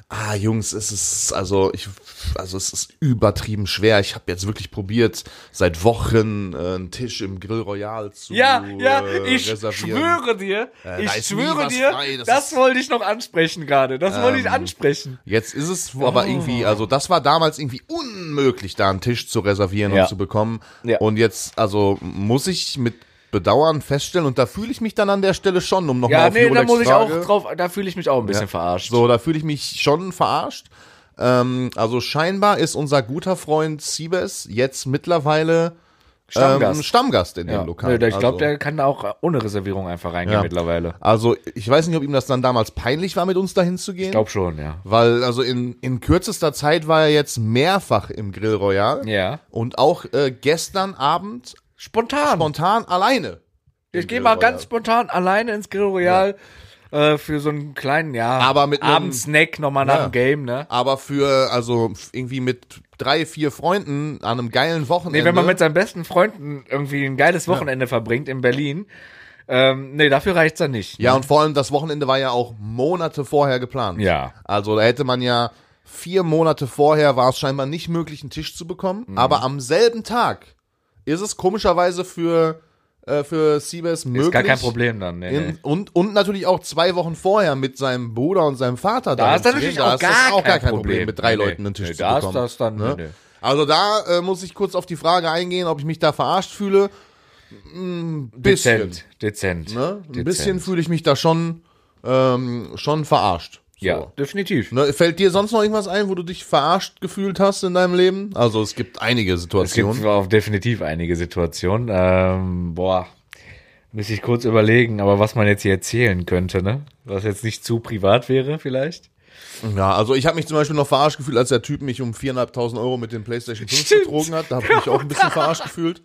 Jungs, es ist übertrieben schwer. Ich habe jetzt wirklich probiert, seit Wochen einen Tisch im Grill Royal zu Ich reservieren. schwöre dir, Da ist nie was frei, das wollte ich noch ansprechen gerade. Das wollte ich ansprechen. Jetzt ist es aber irgendwie, also das war damals irgendwie unmöglich, da einen Tisch zu reservieren und zu bekommen. Ja. Und jetzt, also muss ich mit Bedauern feststellen, und da fühle ich mich dann an der Stelle schon, um nochmal auf die da muss ich auch Rolex-Frage. drauf, da fühle ich mich auch ein bisschen verarscht. So, da fühle ich mich schon verarscht. Also scheinbar ist unser guter Freund Siebes jetzt mittlerweile Stammgast in dem Lokal. Ich glaube, der kann da auch ohne Reservierung einfach reingehen mittlerweile. Also ich weiß nicht, ob ihm das dann damals peinlich war, mit uns dahin zu gehen. Ich glaube schon, ja. Weil, also in kürzester Zeit war er jetzt mehrfach im Grill Royal. Ja. Und auch gestern Abend Spontan alleine. Ich gehe mal ganz spontan alleine ins Grill Royal für so einen kleinen, aber mit Abendsnack nochmal nach dem Game, ne? Aber also irgendwie mit 3, 4 Freunden an einem geilen Wochenende. Nee, wenn man mit seinen besten Freunden irgendwie ein geiles Wochenende verbringt in Berlin, dafür reicht's dann nicht. Ja, und vor allem das Wochenende war ja auch Monate vorher geplant. Ja. Also da hätte man ja 4 Monate vorher war es scheinbar nicht möglich, einen Tisch zu bekommen. Aber am selben Tag ist es komischerweise für Siebes möglich. Ist gar kein Problem dann. Nee. Und natürlich auch 2 Wochen vorher mit seinem Bruder und seinem Vater da ist dann natürlich auch gar kein Problem, mit 3 Leuten einen Tisch zu bekommen. Da ist das dann, ne? Also da muss ich kurz auf die Frage eingehen, ob ich mich da verarscht fühle. Ein bisschen. Dezent. Ne? Ein bisschen fühle ich mich da schon verarscht. So. Ja, definitiv. Ne, fällt dir sonst noch irgendwas ein, wo du dich verarscht gefühlt hast in deinem Leben? Also es gibt einige Situationen. Es gibt auch definitiv einige Situationen. Muss ich kurz überlegen, aber was man jetzt hier erzählen könnte, ne? Was jetzt nicht zu privat wäre vielleicht. Ja, also ich habe mich zum Beispiel noch verarscht gefühlt, als der Typ mich um 4.500 € mit dem PlayStation 5 betrogen hat. Da habe ich mich auch ein bisschen verarscht gefühlt.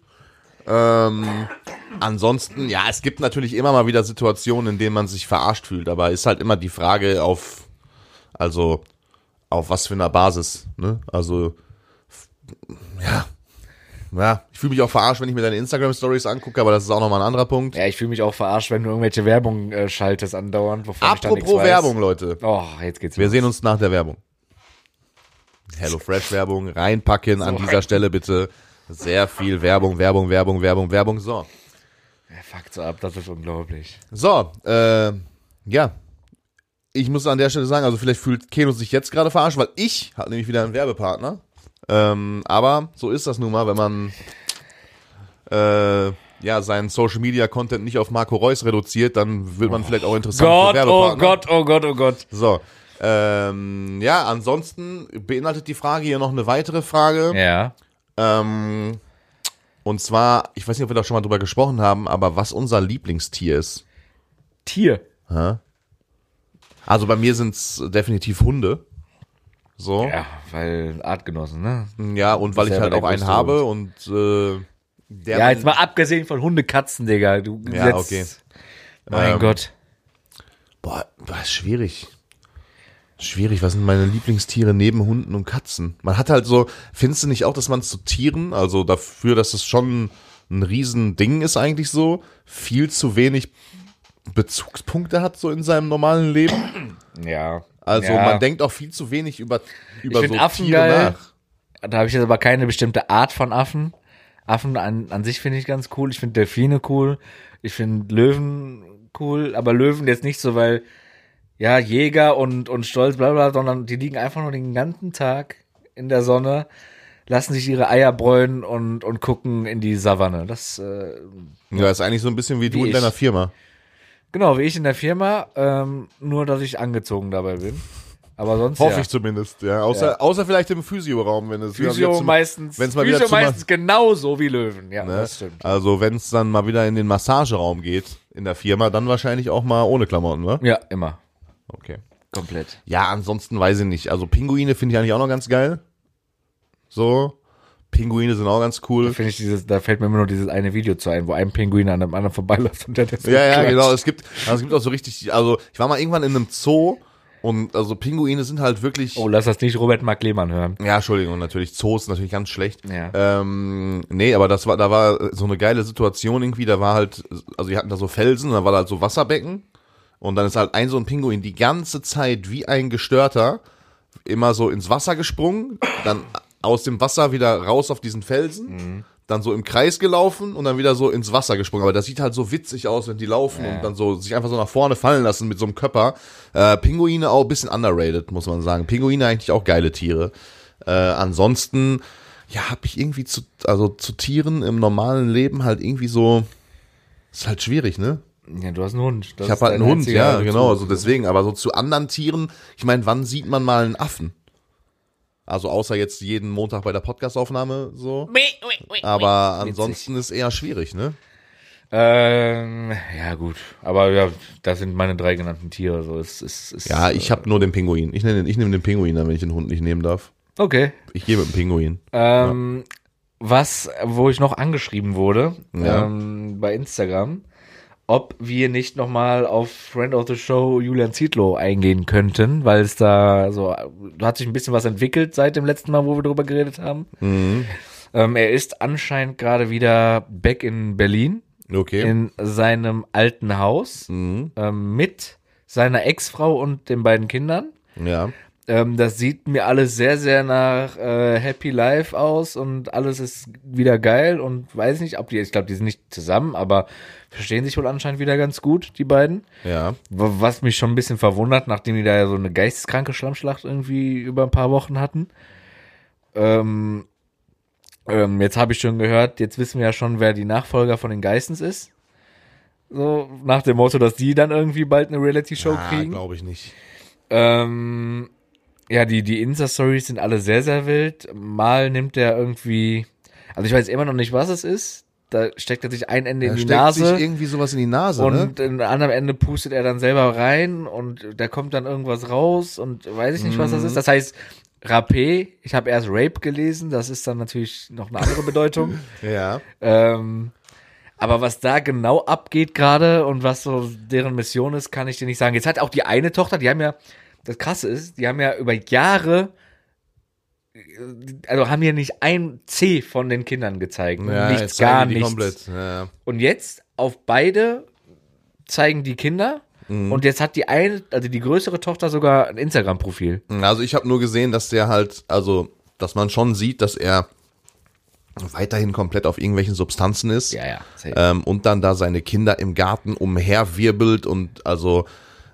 Ansonsten, ja, es gibt natürlich immer mal wieder Situationen, in denen man sich verarscht fühlt, aber ist halt immer die Frage auf was für einer Basis, ne? Also, ja, ich fühle mich auch verarscht, wenn ich mir deine Instagram-Stories angucke, aber das ist auch nochmal ein anderer Punkt. Ja, ich fühle mich auch verarscht, wenn du irgendwelche Werbung schaltest andauernd, wovon ich dann nichts Apropos weiß. Werbung, Leute. Oh, jetzt geht's Wir los. sehen uns nach der Werbung. HelloFresh-Werbung, reinpacken an dieser Stelle bitte. Sehr viel Werbung. So. Ja, fuck so ab, das ist unglaublich. So, ja. Ich muss an der Stelle sagen, also vielleicht fühlt Keno sich jetzt gerade verarscht, weil ich habe nämlich wieder einen Werbepartner. Aber so ist das nun mal, wenn man seinen Social Media Content nicht auf Marco Reus reduziert, dann wird man vielleicht auch interessant für Werbepartner. Oh Gott. So, ansonsten beinhaltet die Frage hier noch eine weitere Frage. Ja. Und zwar, ich weiß nicht, ob wir da schon mal drüber gesprochen haben, aber was unser Lieblingstier ist. Tier. Also bei mir sind es definitiv Hunde. So. Ja, weil Artgenossen, ne? Ja, und weil ich halt auch einen habe und ja, jetzt mal abgesehen von Hunde, Katzen, Digga. Okay. Mein Gott. Boah, ist schwierig. Schwierig, was sind meine Lieblingstiere neben Hunden und Katzen? Man hat halt so, findest du nicht auch, dass man zu Tieren, also dafür, dass es schon ein Riesending ist eigentlich so, viel zu wenig Bezugspunkte hat so in seinem normalen Leben? Ja. Also man denkt auch viel zu wenig über so Affen Tiere geil. nach. Da habe ich jetzt aber keine bestimmte Art von Affen. Affen an sich finde ich ganz cool. Ich finde Delfine cool. Ich finde Löwen cool. Aber Löwen jetzt nicht so, weil ja, Jäger und Stolz, bla bla, sondern die liegen einfach nur den ganzen Tag in der Sonne, lassen sich ihre Eier bräunen und gucken in die Savanne. Das Ja, ist eigentlich so ein bisschen wie du in deiner Firma. Genau, wie ich in der Firma, nur dass ich angezogen dabei bin. Aber sonst Hoffe ich zumindest, ja. Außer vielleicht im Physio-Raum, wenn es meistens genauso wie Löwen, ja, ne? Das stimmt. Also wenn es dann mal wieder in den Massageraum geht in der Firma, dann wahrscheinlich auch mal ohne Klamotten, ne? Ja, immer. Okay. Komplett. Ja, ansonsten weiß ich nicht. Also Pinguine finde ich eigentlich auch noch ganz geil. So. Pinguine sind auch ganz cool. Da fällt mir immer nur dieses eine Video zu ein, wo ein Pinguin an einem anderen vorbeiläuft und der das Ja, genau. Es gibt auch so richtig, also ich war mal irgendwann in einem Zoo und also Pinguine sind halt wirklich. Oh, lass das nicht Robert Mark Lehmann hören. Ja, Entschuldigung, natürlich. Zoo ist natürlich ganz schlecht. Ja. Nee, aber da war so eine geile Situation irgendwie, da war halt, also die hatten da so Felsen und da war da halt so Wasserbecken und dann ist halt so ein Pinguin die ganze Zeit wie ein Gestörter immer so ins Wasser gesprungen, dann aus dem Wasser wieder raus auf diesen Felsen, dann so im Kreis gelaufen und dann wieder so ins Wasser gesprungen. Aber das sieht halt so witzig aus, wenn die laufen und dann so sich einfach so nach vorne fallen lassen mit so einem Körper. Pinguine auch ein bisschen underrated, muss man sagen. Pinguine eigentlich auch geile Tiere. Ansonsten, ja, habe ich irgendwie zu Tieren im normalen Leben halt irgendwie so, ist halt schwierig, ne? Ja, du hast einen Hund. Ich habe halt einen Hund, ja, genau, also deswegen. Aber so zu anderen Tieren, ich meine, wann sieht man mal einen Affen? Also außer jetzt jeden Montag bei der Podcastaufnahme so. Aber ansonsten ist eher schwierig, ne? Ja, gut. Aber ja, das sind meine 3 genannten Tiere. So, ja, ich habe nur den Pinguin. Ich nehme den Pinguin, wenn ich den Hund nicht nehmen darf. Okay. Ich gehe mit dem Pinguin. Wo ich noch angeschrieben wurde, bei Instagram, ob wir nicht nochmal auf Friend of the Show Julian Zietlow eingehen könnten, weil es da so, hat sich ein bisschen was entwickelt seit dem letzten Mal, wo wir drüber geredet haben. Er ist anscheinend gerade wieder back in Berlin. Okay. In seinem alten Haus, mit seiner Ex-Frau und den beiden Kindern. Ja. Das sieht mir alles sehr, sehr nach Happy Life aus und alles ist wieder geil und weiß nicht, ich glaube, die sind nicht zusammen, aber verstehen sich wohl anscheinend wieder ganz gut, die beiden. Ja. Was mich schon ein bisschen verwundert, nachdem die da ja so eine geisteskranke Schlammschlacht irgendwie über ein paar Wochen hatten. Jetzt habe ich schon gehört, jetzt wissen wir ja schon, wer die Nachfolger von den Geissens ist. So, nach dem Motto, dass die dann irgendwie bald eine Reality-Show kriegen. Glaube ich nicht. Ja, die Insta-Stories sind alle sehr, sehr wild. Mal nimmt der irgendwie, also ich weiß immer noch nicht, was es ist. Da steckt er sich ein Ende in die Nase. Steckt sich irgendwie sowas in die Nase, und in einem Ende pustet er dann selber rein und da kommt dann irgendwas raus und weiß ich nicht, was das ist. Das heißt, Rapé, ich habe erst Rape gelesen, das ist dann natürlich noch eine andere Bedeutung. Ja. Aber was da genau abgeht gerade und was so deren Mission ist, kann ich dir nicht sagen. Jetzt hat auch die eine Tochter, die haben ja, das Krasse ist, die haben ja über Jahre, also haben ja nicht ein C von den Kindern gezeigt. Ja, nichts, gar nichts. Komplett. Ja. Und jetzt auf beide zeigen die Kinder. Und jetzt hat die eine, also die größere Tochter sogar ein Instagram-Profil. Also ich habe nur gesehen, dass der halt, also dass man schon sieht, dass er weiterhin komplett auf irgendwelchen Substanzen ist. Ja. Und dann da seine Kinder im Garten umherwirbelt und also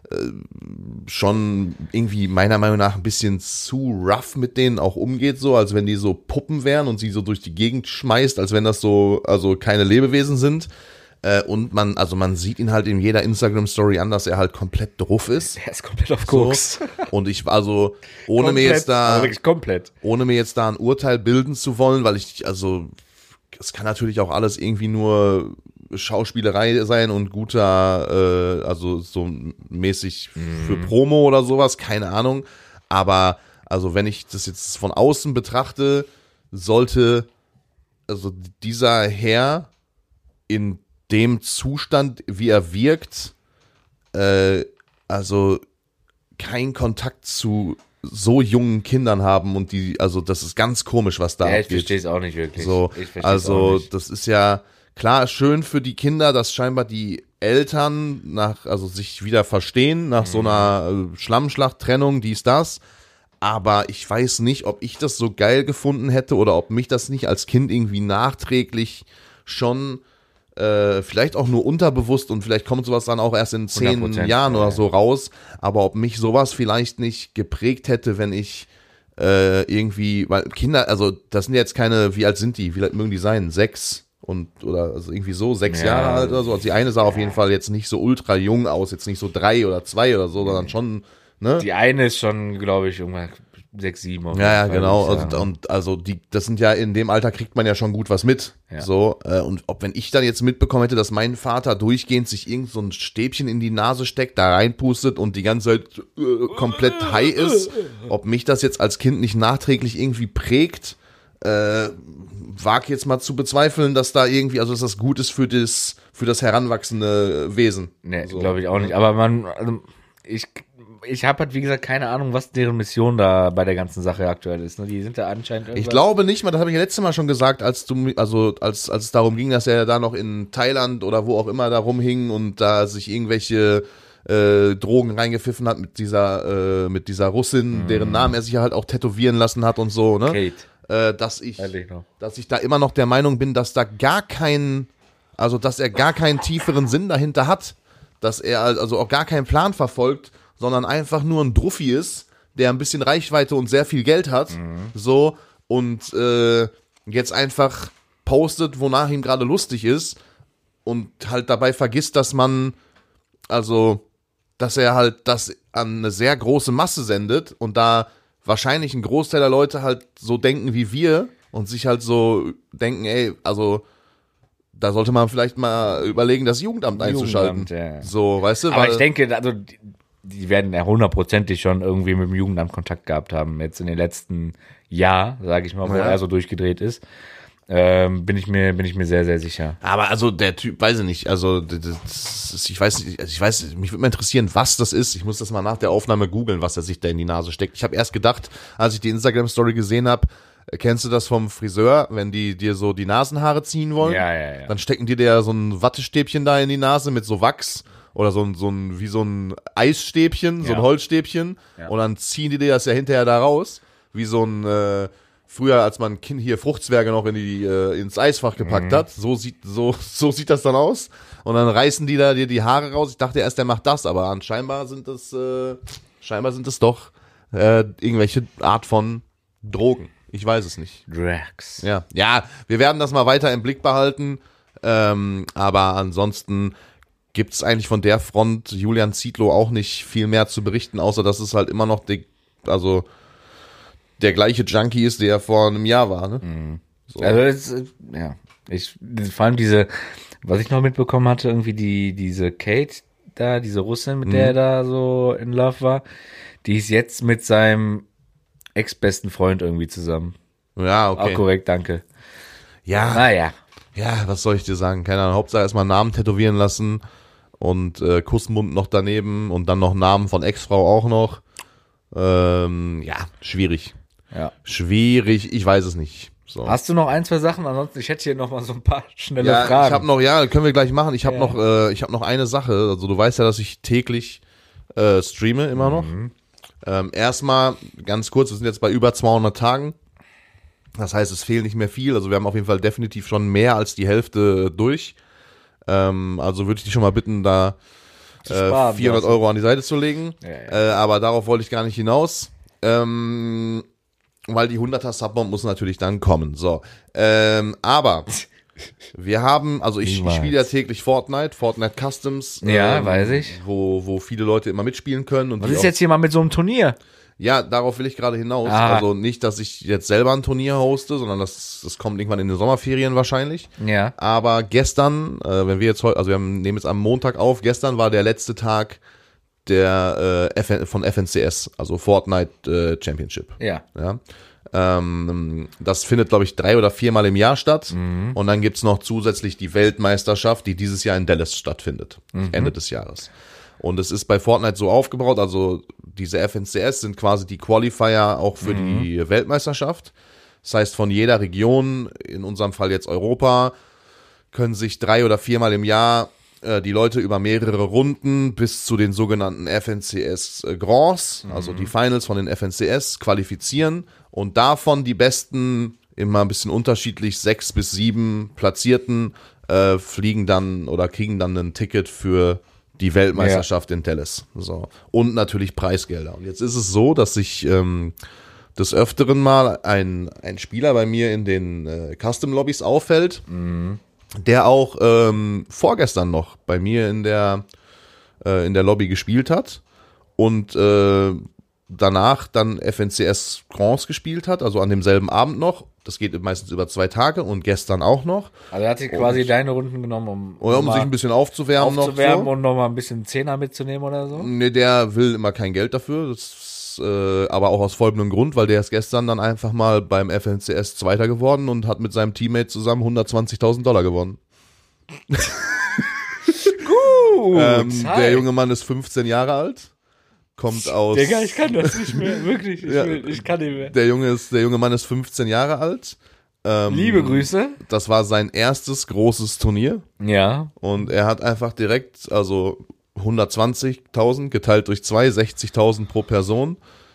schon irgendwie meiner Meinung nach ein bisschen zu rough mit denen auch umgeht, so als wenn die so Puppen wären und sie so durch die Gegend schmeißt, als wenn das so, also keine Lebewesen sind. Und man sieht ihn halt in jeder Instagram-Story an, dass er halt komplett drauf ist. Er ist komplett auf Koks. So. Und ich, also, ohne mir jetzt da ein Urteil bilden zu wollen, weil es kann natürlich auch alles irgendwie nur Schauspielerei sein und guter, also so mäßig für Promo oder sowas, keine Ahnung. Aber, also wenn ich das jetzt von außen betrachte, sollte, also dieser Herr in dem Zustand, wie er wirkt, also keinen Kontakt zu so jungen Kindern haben und also das ist ganz komisch, was da abgeht. Ich verstehe es auch nicht wirklich. So, also das ist ja klar schön für die Kinder, dass scheinbar die Eltern sich wieder verstehen nach so einer Schlammschlacht-Trennung, dies, das. Aber ich weiß nicht, ob ich das so geil gefunden hätte oder ob mich das nicht als Kind irgendwie nachträglich schon vielleicht auch nur unterbewusst und vielleicht kommt sowas dann auch erst in 10 Jahren oder so raus, aber ob mich sowas vielleicht nicht geprägt hätte, wenn ich irgendwie, weil Kinder, also das sind jetzt keine, wie alt sind die, wie alt mögen die sein, 6 oder also irgendwie so, 6 Jahre alt oder so, also die eine sah auf jeden Fall jetzt nicht so ultra jung aus, jetzt nicht so 3 oder 2 oder so, sondern schon, ne? Die eine ist schon, glaube ich, irgendwann 6, 7. Ja, genau. Und also das sind ja, in dem Alter kriegt man ja schon gut was mit. Ja. So, und wenn ich dann jetzt mitbekommen hätte, dass mein Vater durchgehend sich irgend so ein Stäbchen in die Nase steckt, da reinpustet und die ganze Zeit komplett high ist, ob mich das jetzt als Kind nicht nachträglich irgendwie prägt, wag jetzt mal zu bezweifeln, dass da irgendwie, also dass das gut ist für das heranwachsende Wesen. Nee, so. Glaube ich auch nicht. Aber ich habe halt, wie gesagt, keine Ahnung, was deren Mission da bei der ganzen Sache aktuell ist. Die sind da anscheinend irgendwas. Ich glaube nicht mal, das habe ich ja letztes Mal schon gesagt, als es darum ging, dass er da noch in Thailand oder wo auch immer da rumhing und da sich irgendwelche Drogen reingepfiffen hat mit dieser Russin, deren Namen er sich halt auch tätowieren lassen hat und so, ne? Kate. Dass ich da immer noch der Meinung bin, dass da dass er gar keinen tieferen Sinn dahinter hat, dass er also auch gar keinen Plan verfolgt, sondern einfach nur ein Druffi ist, der ein bisschen Reichweite und sehr viel Geld hat, so, und jetzt einfach postet, wonach ihm gerade lustig ist und halt dabei vergisst, dass er halt das an eine sehr große Masse sendet und da wahrscheinlich ein Großteil der Leute halt so denken wie wir und sich halt so denken, ey, also da sollte man vielleicht mal überlegen, das Jugendamt einzuschalten. Ja. So, weißt du? Aber ich denke, also die werden ja hundertprozentig schon irgendwie mit dem Jugendamt Kontakt gehabt haben, jetzt in den letzten Jahr, sage ich mal, wo er so durchgedreht ist. Bin ich mir sehr, sehr sicher. Aber also der Typ, weiß ich nicht, also ich weiß nicht, mich würde mal interessieren, was das ist. Ich muss das mal nach der Aufnahme googeln, was er sich da in die Nase steckt. Ich habe erst gedacht, als ich die Instagram-Story gesehen habe, kennst du das vom Friseur, wenn die dir so die Nasenhaare ziehen wollen? Ja. Dann stecken die dir so ein Wattestäbchen da in die Nase mit so Wachs oder so ein Eisstäbchen, so ein Holzstäbchen, und dann ziehen die dir das ja hinterher da raus, wie so ein früher, als man Fruchtzwerge noch ins Eisfach gepackt hat, so sieht das dann aus. Und dann reißen die da dir die Haare raus. Ich dachte erst, der macht das, aber scheinbar sind es doch irgendwelche Art von Drogen. Ich weiß es nicht. Drugs. Ja, wir werden das mal weiter im Blick behalten. Aber ansonsten gibt's eigentlich von der Front Julian Zietlow auch nicht viel mehr zu berichten, außer dass es halt immer noch der gleiche Junkie ist, der vor einem Jahr war, ne? So. Also vor allem was ich noch mitbekommen hatte, irgendwie diese Kate da, diese Russin, mit der er da so in Love war, die ist jetzt mit seinem ex-besten Freund irgendwie zusammen. Ja, okay. Auch korrekt, danke. Ja. Naja. Ja, was soll ich dir sagen? Keine Ahnung. Hauptsache erstmal Namen tätowieren lassen und Kussmund noch daneben und dann noch Namen von Ex-Frau auch noch. Schwierig. Ja. Schwierig, ich weiß es nicht. So. Hast du noch ein, zwei Sachen? Ansonsten, ich hätte hier noch mal so ein paar schnelle Ja, Fragen. ich habe noch, können wir gleich machen. Ich habe noch eine Sache. Also du weißt ja, dass ich täglich streame immer noch. Erstmal ganz kurz, wir sind jetzt bei über 200 Tagen. Das heißt, es fehlt nicht mehr viel. Also wir haben auf jeden Fall definitiv schon mehr als die Hälfte durch. Also würde ich dich schon mal bitten, da 400 Euro an die Seite zu legen. Ja. Aber darauf wollte ich gar nicht hinaus. Weil die 100er Subbomb muss natürlich dann kommen. So. Aber wir haben, also ich spiele ja täglich Fortnite Customs. Ja, weiß ich. Wo viele Leute immer mitspielen können. Und was ist jetzt hier mal mit so einem Turnier? Ja, darauf will ich gerade hinaus. Also nicht, dass ich jetzt selber ein Turnier hoste, sondern das kommt irgendwann in den Sommerferien wahrscheinlich. Ja. Aber gestern, wenn wir jetzt heute, also nehmen jetzt am Montag auf, gestern war der letzte Tag von FNCS, also Fortnite Championship. Ja. Das findet, glaube ich, 3 oder 4 Mal im Jahr statt. Und dann gibt's noch zusätzlich die Weltmeisterschaft, die dieses Jahr in Dallas stattfindet, Ende des Jahres. Und es ist bei Fortnite so aufgebaut, also diese FNCS sind quasi die Qualifier auch für die Weltmeisterschaft. Das heißt, von jeder Region, in unserem Fall jetzt Europa, können sich 3 oder 4 Mal im Jahr die Leute über mehrere Runden bis zu den sogenannten FNCS Grands, also die Finals von den FNCS, qualifizieren und davon die besten, immer ein bisschen unterschiedlich, 6 bis 7 Platzierten fliegen dann oder kriegen dann ein Ticket für die Weltmeisterschaft in Dallas. So. Und natürlich Preisgelder. Und jetzt ist es so, dass sich des Öfteren mal ein Spieler bei mir in den Custom-Lobbys auffällt, der auch vorgestern noch bei mir in der Lobby gespielt hat und danach dann FNCS Grands gespielt hat, also an demselben Abend noch. Das geht meistens über 2 Tage und gestern auch noch. Also er hat sich quasi deine Runden genommen, um sich ein bisschen aufzuwärmen noch so. Und noch mal ein bisschen Zehner mitzunehmen oder so? Nee, der will immer kein Geld dafür. Das aber auch aus folgendem Grund, weil der ist gestern dann einfach mal beim FNCS Zweiter geworden und hat mit seinem Teammate zusammen $120.000 gewonnen. Gut. Der junge Mann ist 15 Jahre alt. Kommt aus. Digga, ich kann das nicht mehr, wirklich. Ich kann nicht mehr. Der junge Mann ist 15 Jahre alt. Liebe Grüße. Das war sein erstes großes Turnier. Ja. Und er hat einfach direkt, also 120.000 geteilt durch 2, 60.000 pro Person.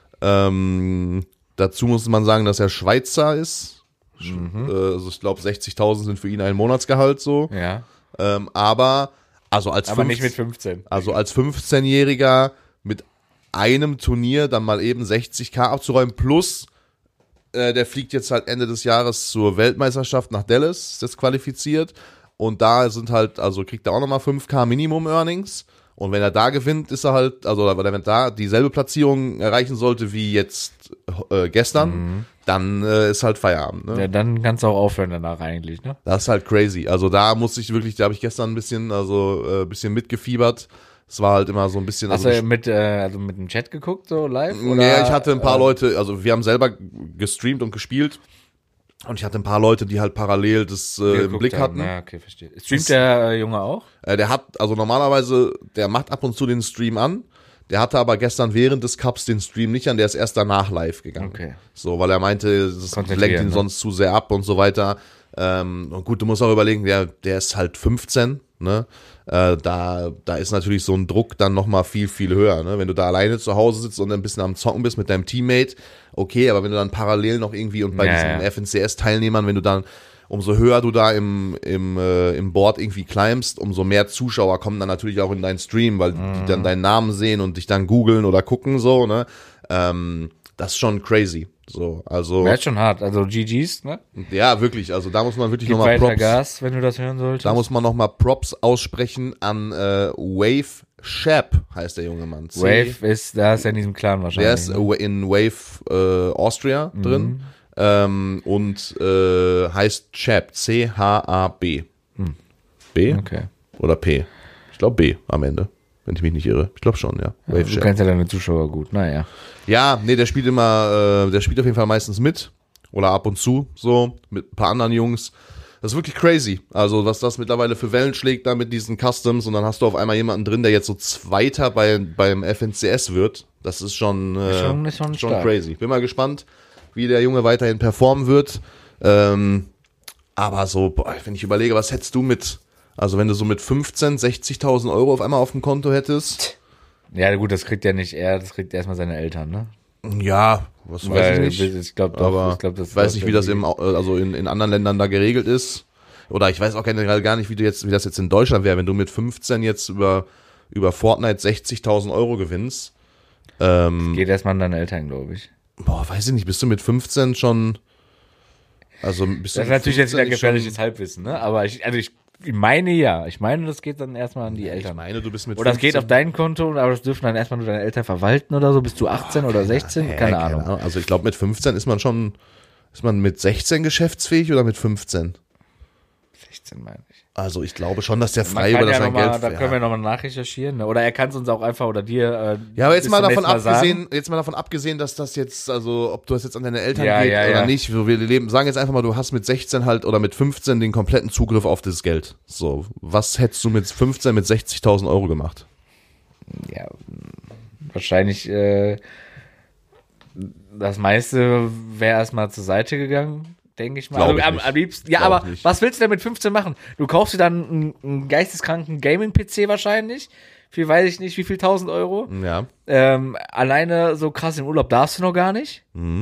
Dazu muss man sagen, dass er Schweizer ist. Also ich glaube 60.000 sind für ihn ein Monatsgehalt so. Ja. Aber nicht mit 15. Also als 15-Jähriger mit einem Turnier dann mal eben 60.000 abzuräumen, plus der fliegt jetzt halt Ende des Jahres zur Weltmeisterschaft nach Dallas, ist jetzt qualifiziert. Und da sind halt, also kriegt er auch nochmal 5.000 Minimum Earnings. Und wenn er da gewinnt, ist er halt, also wenn er da dieselbe Platzierung erreichen sollte wie jetzt gestern, dann ist halt Feierabend. Ne? Ja, dann kannst du auch aufhören danach eigentlich, ne? Das ist halt crazy. Also da habe ich gestern ein bisschen, bisschen mitgefiebert. Es war halt immer so ein bisschen. Hast du mit dem Chat geguckt, so live? Oder? Ja, ich hatte ein paar Leute, also wir haben selber gestreamt und gespielt. Und ich hatte ein paar Leute, die halt parallel das im Blick hatten. Ja, okay, verstehe. Streamt der Junge auch? Der hat, also normalerweise, der macht ab und zu den Stream an. Der hatte aber gestern während des Cups den Stream nicht an, der ist erst danach live gegangen. Okay. So, weil er meinte, das lenkt ihn sonst zu sehr ab und so weiter. Und gut, du musst auch überlegen, der ist halt 15, ne? Da ist natürlich so ein Druck dann nochmal viel, viel höher, ne? Wenn du da alleine zu Hause sitzt und ein bisschen am Zocken bist mit deinem Teammate, okay, aber wenn du dann parallel noch irgendwie und bei diesen FNCS-Teilnehmern, wenn du dann, umso höher du da im Board irgendwie climbst, umso mehr Zuschauer kommen dann natürlich auch in deinen Stream, weil die dann deinen Namen sehen und dich dann googeln oder gucken, so, ne? Das ist schon crazy. So, also. Ja, ist schon hart. Also GG's, ne? Ja, wirklich. Also da muss man wirklich nochmal Props. Gas, wenn du das hören solltest. Da muss man nochmal Props aussprechen an Wave Shep, heißt der junge Mann. Wave ist ja in diesem Clan wahrscheinlich. Der ist in Wave Austria drin. Und heißt Chab, C-H-A-B. B? Okay. Oder P? Ich glaube B am Ende, wenn ich mich nicht irre. Ich glaube schon, ja. Du kennst ja deine Zuschauer gut, naja. Ja, nee, der spielt immer, der spielt auf jeden Fall meistens mit. Oder ab und zu, so, mit ein paar anderen Jungs. Das ist wirklich crazy. Also, was das mittlerweile für Wellen schlägt da mit diesen Customs und dann hast du auf einmal jemanden drin, der jetzt so Zweiter beim FNCS wird. Das ist schon crazy. Bin mal gespannt, wie der Junge weiterhin performen wird. Aber so, wenn ich überlege, was hättest du also wenn du so mit 15, 60.000 Euro auf einmal auf dem Konto hättest? Ja, gut, das kriegt ja nicht er, das kriegt erstmal seine Eltern, ne? Ja, was weiß ich nicht. Ich weiß nicht, wie das in anderen Ländern da geregelt ist. Oder ich weiß auch generell gar nicht, wie das jetzt in Deutschland wäre, wenn du mit 15 jetzt über Fortnite 60.000 Euro gewinnst. Geht erstmal an deine Eltern, glaube ich. Boah, weiß ich nicht, bist du mit 15 schon, also bist du das ist natürlich jetzt wieder gefährliches Halbwissen, ne? Aber ich meine ja. Ich meine, das geht dann erstmal an die Eltern. Ich meine, du bist mit 15. Oder das geht auf dein Konto, aber das dürfen dann erstmal nur deine Eltern verwalten oder so. Bist du 18 oder 16? Keine Ahnung. Also ich glaube, mit 15 ist man mit 16 geschäftsfähig oder mit 15? 16 meine ich. Also ich glaube schon, dass der frei über sein Geld... Da können wir nochmal nachrecherchieren. Ne? Oder er kann es uns auch einfach oder dir... ja, aber jetzt mal davon abgesehen, dass das jetzt, also ob du das jetzt an deine Eltern geht oder nicht. Wir sagen jetzt einfach mal, du hast mit 16 halt oder mit 15 den kompletten Zugriff auf das Geld. So, was hättest du mit 15 mit 60.000 Euro gemacht? Ja, wahrscheinlich das meiste wäre erstmal zur Seite gegangen. Denke ich mal. Also, am liebsten. Ja, aber was willst du denn mit 15 machen? Du kaufst dir dann einen geisteskranken Gaming-PC wahrscheinlich. Für weiß ich nicht, wie viel 1.000 Euro. Ja. Alleine so krass im Urlaub darfst du noch gar nicht.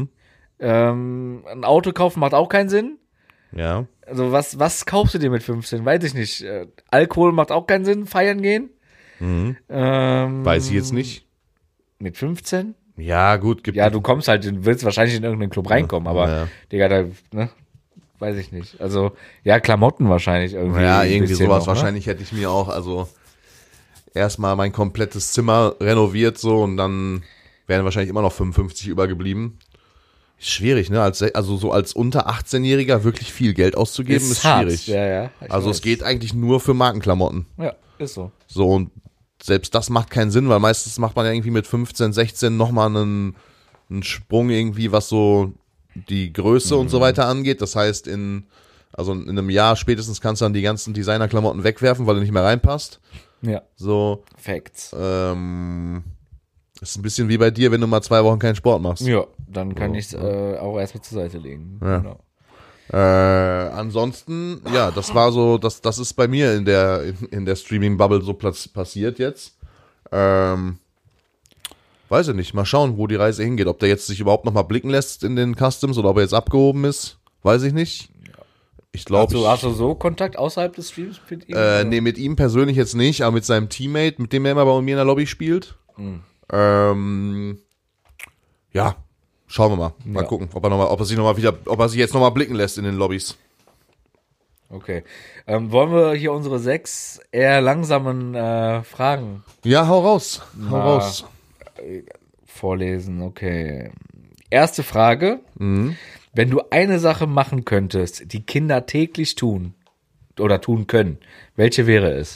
Ein Auto kaufen macht auch keinen Sinn. Ja. Also was kaufst du dir mit 15? Weiß ich nicht. Alkohol macht auch keinen Sinn. Feiern gehen. Weiß ich jetzt nicht. Mit 15? Ja, gut. Du kommst halt, du willst wahrscheinlich in irgendeinen Club reinkommen, aber Digga, da, ne, weiß ich nicht. Also, ja, Klamotten wahrscheinlich irgendwie. Ja, irgendwie sowas. Noch, wahrscheinlich hätte ich mir auch, also erstmal mein komplettes Zimmer renoviert so und dann wären wahrscheinlich immer noch 55 übergeblieben. Ist schwierig, ne? Also so als unter 18-Jähriger wirklich viel Geld auszugeben, ist schwierig. Ja. Also es geht eigentlich nur für Markenklamotten. Ja, ist so. So, und selbst das macht keinen Sinn, weil meistens macht man ja irgendwie mit 15, 16 nochmal einen Sprung irgendwie, was so die Größe und so weiter angeht. Das heißt, in einem Jahr spätestens kannst du dann die ganzen Designerklamotten wegwerfen, weil du nicht mehr reinpasst. Ja. So. Facts. Ist ein bisschen wie bei dir, wenn du mal 2 Wochen keinen Sport machst. Ja, dann kann ich es auch erstmal zur Seite legen. Ja. Genau. Ansonsten, ja, das war so, das ist bei mir in der Streaming-Bubble so passiert jetzt. Weiß ich nicht. Mal schauen, wo die Reise hingeht. Ob der jetzt sich überhaupt noch mal blicken lässt in den Customs oder ob er jetzt abgehoben ist, weiß ich nicht. Ich glaube, Hast du so Kontakt außerhalb des Streams mit ihm? nee, mit ihm persönlich jetzt nicht, aber mit seinem Teammate, mit dem er immer bei mir in der Lobby spielt. Ja, schauen wir mal. Mal gucken, ob er sich jetzt noch mal blicken lässt in den Lobbys. Okay. Wollen wir hier unsere 6 eher langsamen Fragen Ja, hau raus. Hau raus. vorlesen? Okay. Erste Frage. Wenn du eine Sache machen könntest, die Kinder täglich tun oder tun können, welche wäre es?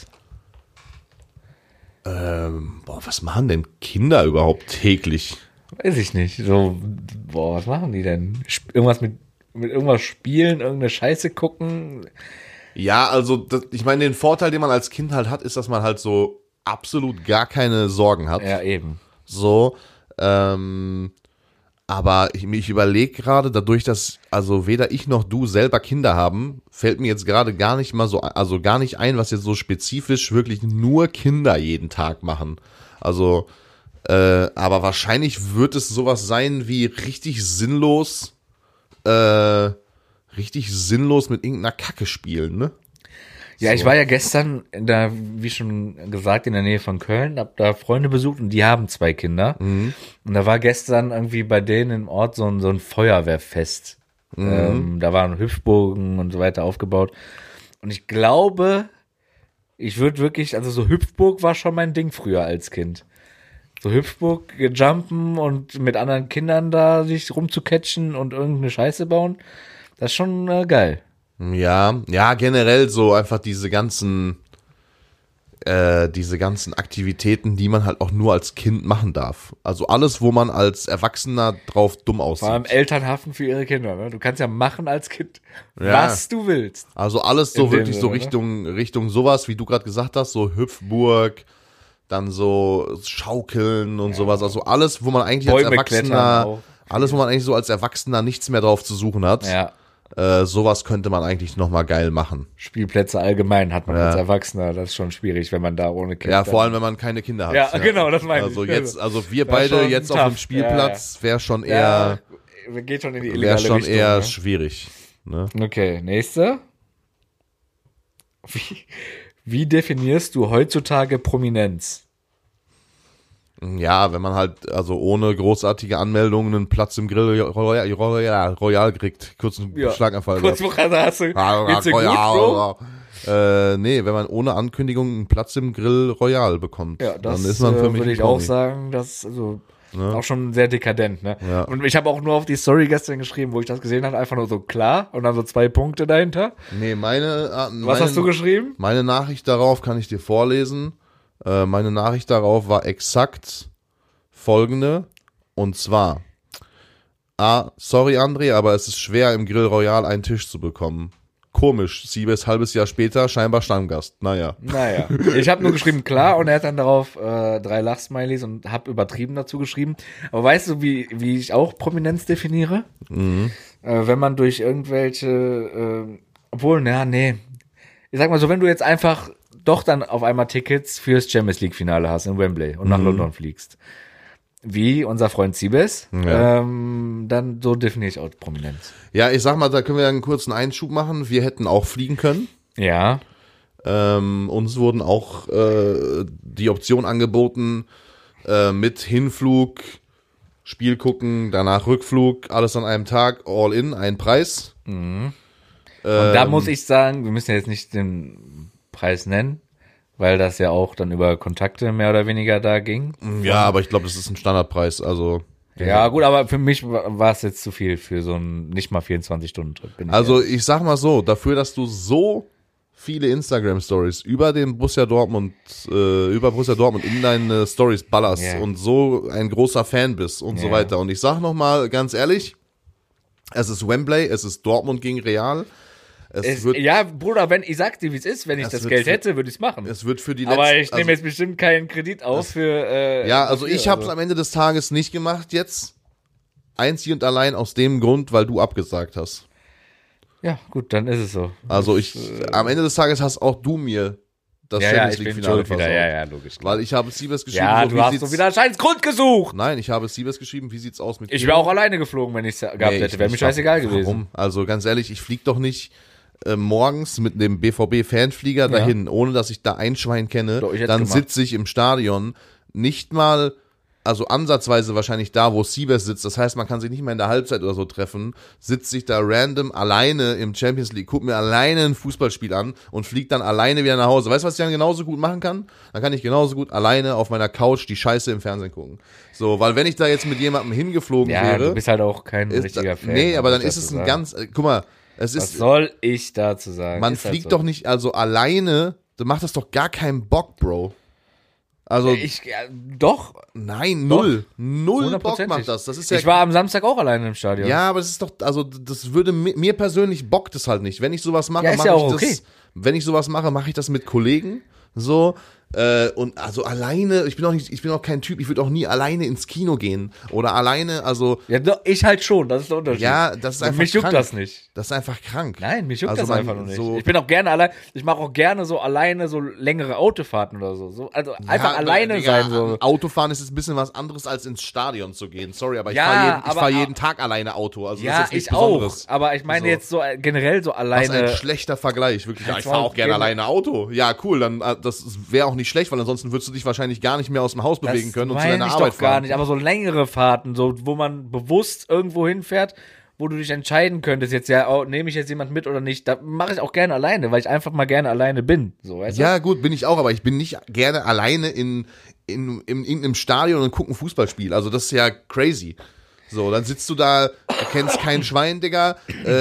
Was machen denn Kinder überhaupt täglich? Weiß ich nicht. So, was machen die denn? Irgendwas mit irgendwas spielen, irgendeine Scheiße gucken? Ja, also ich meine, den Vorteil, den man als Kind halt hat, ist, dass man halt so absolut gar keine Sorgen hat. Ja, eben. So, aber ich überlege gerade, dadurch, dass also weder ich noch du selber Kinder haben, fällt mir jetzt gerade gar nicht mal so, also gar nicht ein, was jetzt so spezifisch wirklich nur Kinder jeden Tag machen. Also, aber wahrscheinlich wird es sowas sein wie richtig sinnlos mit irgendeiner Kacke spielen, ne? Ja, So. ich war ja gestern wie schon gesagt, in der Nähe von Köln, hab da Freunde besucht und die haben 2 Kinder. Und da war gestern irgendwie bei denen im Ort so ein Feuerwehrfest. Da waren Hüpfburgen und so weiter aufgebaut. Und ich glaube, ich würde wirklich, also so Hüpfburg war schon mein Ding früher als Kind. So Hüpfburg, jumpen und mit anderen Kindern da sich rumzucatchen und irgendeine Scheiße bauen, das ist schon geil. Ja, generell so einfach diese ganzen Aktivitäten, die man halt auch nur als Kind machen darf. Also alles, wo man als Erwachsener drauf dumm aussieht. Vor allem Eltern haften für ihre Kinder, ne? Du kannst ja machen als Kind, Ja. was du willst. Also alles so In dem wirklich so Sinne, Richtung sowas, wie du gerade gesagt hast, so Hüpfburg, dann so Schaukeln und sowas. Also alles, wo man eigentlich als Bäume klettern Erwachsener, auch. alles, wo man eigentlich so als Erwachsener nichts mehr drauf zu suchen hat. Ja. Sowas könnte man eigentlich nochmal geil machen. Spielplätze allgemein hat man Ja. als Erwachsener, das ist schon schwierig, wenn man da ohne Kind. Ja, vor allem, wenn man keine Kinder hat. Ja, genau, das meine ich. Also jetzt, also wir Das ist beide schon jetzt auf tough. dem Spielplatz wäre schon eher, geht schon in die wäre illegale schon Richtung. eher Ne? schwierig. Ne? Okay, nächste. Wie definierst du heutzutage Prominenz? Ja, wenn man halt, also ohne großartige Anmeldungen einen Platz im Grill Royal kriegt. Kurzen Schlaganfall. Kurz vorher hast du, geht's dir gut, Bro? Nee, wenn man ohne Ankündigung einen Platz im Grill Royal bekommt, Ja, das dann ist man für mich würde ein ich auch Promi. sagen, das ist also auch schon sehr dekadent, ne? Ja. Und ich habe auch nur auf die Story gestern geschrieben, wo ich das gesehen habe, einfach nur so klar und dann so 2 Punkte dahinter. Nee, Was hast du geschrieben? Meine Nachricht darauf kann ich dir vorlesen. Meine Nachricht darauf war exakt folgende. Und zwar, sorry André, aber es ist schwer im Grill Royal einen Tisch zu bekommen. Komisch, Siebes halbes Jahr später scheinbar Stammgast. Naja. Ich habe nur geschrieben klar und er hat dann darauf 3 Lachsmileys und hab übertrieben dazu geschrieben. Aber weißt du, wie ich auch Prominenz definiere? Wenn man durch irgendwelche, ich sag mal so, wenn du jetzt einfach doch dann auf einmal Tickets fürs Champions League Finale hast in Wembley und nach London fliegst. Wie unser Freund Siebes, dann so definiere ich auch Prominenz. Ja, ich sag mal, da können wir einen kurzen Einschub machen. Wir hätten auch fliegen können. Ja. Uns wurden auch die Option angeboten, mit Hinflug, Spiel gucken, danach Rückflug, alles an einem Tag, all in, ein Preis. Und da muss ich sagen, wir müssen jetzt nicht den Preis nennen, weil das ja auch dann über Kontakte mehr oder weniger da ging. Ja, aber ich glaube, das ist ein Standardpreis, also. Ja, gut, aber für mich war es jetzt zu viel für so einen nicht mal 24-Stunden-Trip. Also ich sag mal so, dafür, dass du so viele Instagram-Stories über Borussia Dortmund in deine Stories ballerst und so ein großer Fan bist und so weiter. Und ich sag nochmal ganz ehrlich, es ist Wembley, es ist Dortmund gegen Real. Ja, Bruder, ich sag dir, wie es ist, wenn ich das Geld hätte, würde ich es machen. Es wird für die aber ich nehme jetzt bestimmt keinen Kredit auf für. Ich habe es am Ende des Tages nicht gemacht jetzt. Einzig und allein aus dem Grund, weil du abgesagt hast. Ja, gut, dann ist es so. Also am Ende des Tages hast auch du mir das Ja, Champions ich bin League-Finale schuld wieder. versaut. Ja, logisch. Klar. Weil ich habe Siebes geschrieben, Ja, so, du wie hast sieht's... so wieder anscheinend Grund gesucht. Nein, ich habe Siebes geschrieben, wie sieht's aus mit Ich Kino? wäre auch alleine geflogen, wenn ich es gehabt Nee, hätte. Wäre mir nicht. scheißegal gewesen. Warum? Also ganz ehrlich, ich fliege doch nicht morgens mit dem BVB-Fanflieger dahin, ohne dass ich da ein Schwein kenne. Doch, ich hätt's Dann gemacht. sitze ich im Stadion nicht mal, also ansatzweise wahrscheinlich da, wo Siebes sitzt. Das heißt, man kann sich nicht mehr in der Halbzeit oder so treffen. Sitze ich da random alleine im Champions League, guck mir alleine ein Fußballspiel an und fliege dann alleine wieder nach Hause. Weißt du, was ich dann genauso gut machen kann? Dann kann ich genauso gut alleine auf meiner Couch die Scheiße im Fernsehen gucken. So, weil wenn ich da jetzt mit jemandem hingeflogen Ja, wäre... du bist halt auch kein ist richtiger da, Fan. nee, aber muss dann ich ist es dazu ein sagen. ganz... guck mal, es Was ist... soll ich dazu sagen? Man Ist halt fliegt so. doch nicht, also alleine, du machst das doch gar keinen Bock, Bro. Also, Doch, nein, null. Null Bock 100%. macht das. Das ist ja, Ich war am Samstag auch alleine im Stadion. ja, aber es ist doch, also, das würde, mir persönlich bockt es halt nicht. Wenn ich sowas mache, Ja, ist mache ja ich auch das, okay. wenn ich sowas mache, mache ich das mit Kollegen, so, und also alleine, ich bin auch kein Typ, ich würde auch nie alleine ins Kino gehen oder alleine, also, Ja, doch, ich halt schon, das ist der Unterschied. ja, das ist Und einfach mich juckt krank. das nicht. Das ist einfach krank. Nein, mich juckt Also das man einfach nur nicht. so- Ich bin auch gerne allein. Ich mache auch gerne so alleine so längere Autofahrten oder so. Also einfach Ja, alleine Digga, sein. So. Autofahren ist jetzt ein bisschen was anderes als ins Stadion zu gehen. Sorry, aber ich Ja, fahre aber- jeden Tag alleine Auto. Also das Ja, ist jetzt nichts ich auch. Besonderes. Aber ich meine So. jetzt so generell so Das ist ein alleine. schlechter Vergleich, wirklich. Ja, ich Kannst fahre du auch gerne gerne- alleine Auto. Ja, cool, dann das wäre auch nicht schlecht, weil ansonsten würdest du dich wahrscheinlich gar nicht mehr aus dem Haus bewegen können und zu meine deiner ich Arbeit doch gar fahren. nicht. Aber so längere Fahrten, so wo man bewusst irgendwo hinfährt, wo du dich entscheiden könntest, jetzt ja, oh, nehme ich jetzt jemand mit oder nicht. Da mache ich auch gerne alleine, weil ich einfach mal gerne alleine bin. So, weißt du? Ja, gut, bin ich auch, aber ich bin nicht gerne alleine in irgendeinem Stadion und gucke ein Fußballspiel. Also das ist ja crazy. So, dann sitzt du da, du kennst kein Schwein, Digga,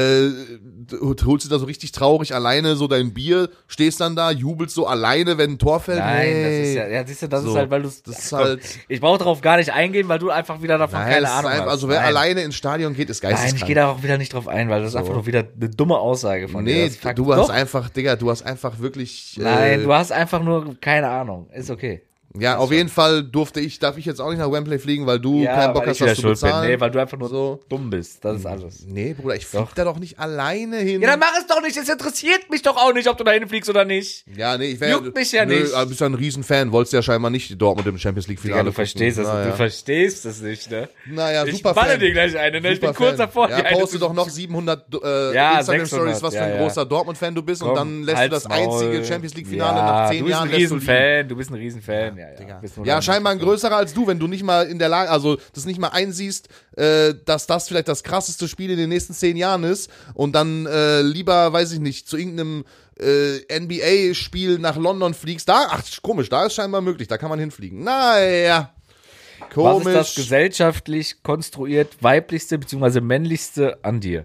du holst dir da so richtig traurig alleine so dein Bier, stehst dann da, jubelst so alleine, wenn ein Tor fällt. Nein, das ist Hey. ja, siehst du, das So, ist halt, weil du das ist halt- Ich brauche darauf gar nicht eingehen, weil du einfach wieder davon Nein, keine das ist Ahnung einfach, hast. also wer Nein. alleine ins Stadion geht, ist geisteskrank. Nein, ich gehe da auch wieder nicht drauf ein, weil das ist einfach nur wieder eine dumme Aussage von dir. Nee, Das fuckt- du hast Doch. einfach, Digga, du hast einfach wirklich. Nein, du hast einfach nur keine Ahnung. Ist okay. Ja, auf jeden Fall darf ich jetzt auch nicht nach Wembley fliegen, weil du Ja, keinen Bock weil hast, ich wieder das zu schuld bin. bezahlen. Nee, weil du einfach nur So. dumm bist. Das ist alles. Nee, Bruder, ich flieg Doch. da doch nicht alleine hin. Ja, dann mach es doch nicht. Es interessiert mich doch auch nicht, ob du da hinfliegst oder nicht. Ja, nee, ich wäre. Juckt mich ja nicht. Du bist ja ein Riesenfan, wolltest ja scheinbar nicht Dortmund im Champions League Finale. Ja, du verstehst das. Naja. Du verstehst das nicht, ne? Naja, Ich super balle Fan. dir gleich eine, ne? Ich bin Super kurz Fan. davor. Ja, die eine poste zu- doch noch 700 Ja, Instagram-Stories, 600, was für ein ja, großer Dortmund-Fan du bist, und Komm, dann lässt du halt's das einzige Maul. Champions League-Finale Ja, nach 10 Jahren Du bist lässt ein du liegen. Riesenfan. Du bist ein Riesenfan. Ja. Bist nur Ja, dann- scheinbar ein größerer als du, wenn du nicht mal in der Lage, also das nicht mal einsiehst, dass das vielleicht das krasseste Spiel in den nächsten 10 Jahren ist und dann lieber, weiß ich nicht, zu irgendeinem NBA-Spiel nach London fliegst. Da, ach, komisch, da ist scheinbar möglich, da kann man hinfliegen. Naja, komisch. Was ist das gesellschaftlich konstruiert weiblichste bzw. männlichste an dir?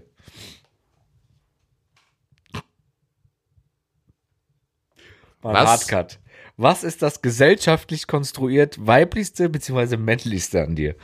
Mal Was? Hardcut. Was ist das gesellschaftlich konstruiert weiblichste bzw. männlichste an dir?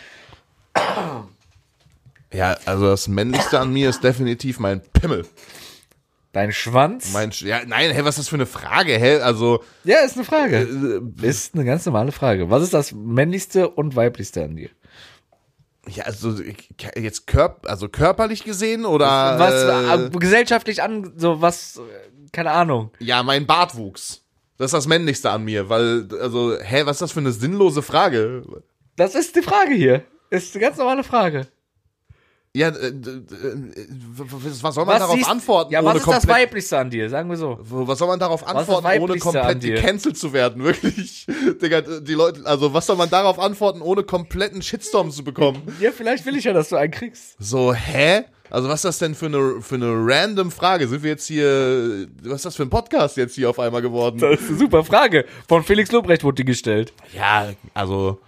Ja, also das Männlichste an mir ist definitiv mein Pimmel. Dein Schwanz? Ja, nein, hä, was ist das für eine Frage, hä? Also, Ja, ist eine Frage. Ist eine ganz normale Frage. Was ist das männlichste und weiblichste an dir? ja, also jetzt körperlich gesehen oder Was gesellschaftlich an, so was, keine Ahnung. ja, mein Bartwuchs. Das ist das Männlichste an mir, weil, also, hä, was ist das für eine sinnlose Frage? Das ist die Frage hier. Ist eine ganz normale Frage. Ja, was soll man darauf antworten, Ja, was ohne ist das komplett, weiblichste an dir? Sagen wir so. was soll man darauf ist das antworten, ohne Weiblichste an komplett dir? gecancelt zu werden, wirklich? Digga, die Leute, also, was soll man darauf antworten, ohne kompletten Shitstorm zu bekommen? Ja, vielleicht will ich ja, dass du einen kriegst. So, hä? Also, was ist das denn für eine random Frage? Sind wir jetzt hier, was ist das für ein Podcast jetzt hier auf einmal geworden? Das ist eine super Frage. Von Felix Lobrecht wurde die gestellt. Ja, also,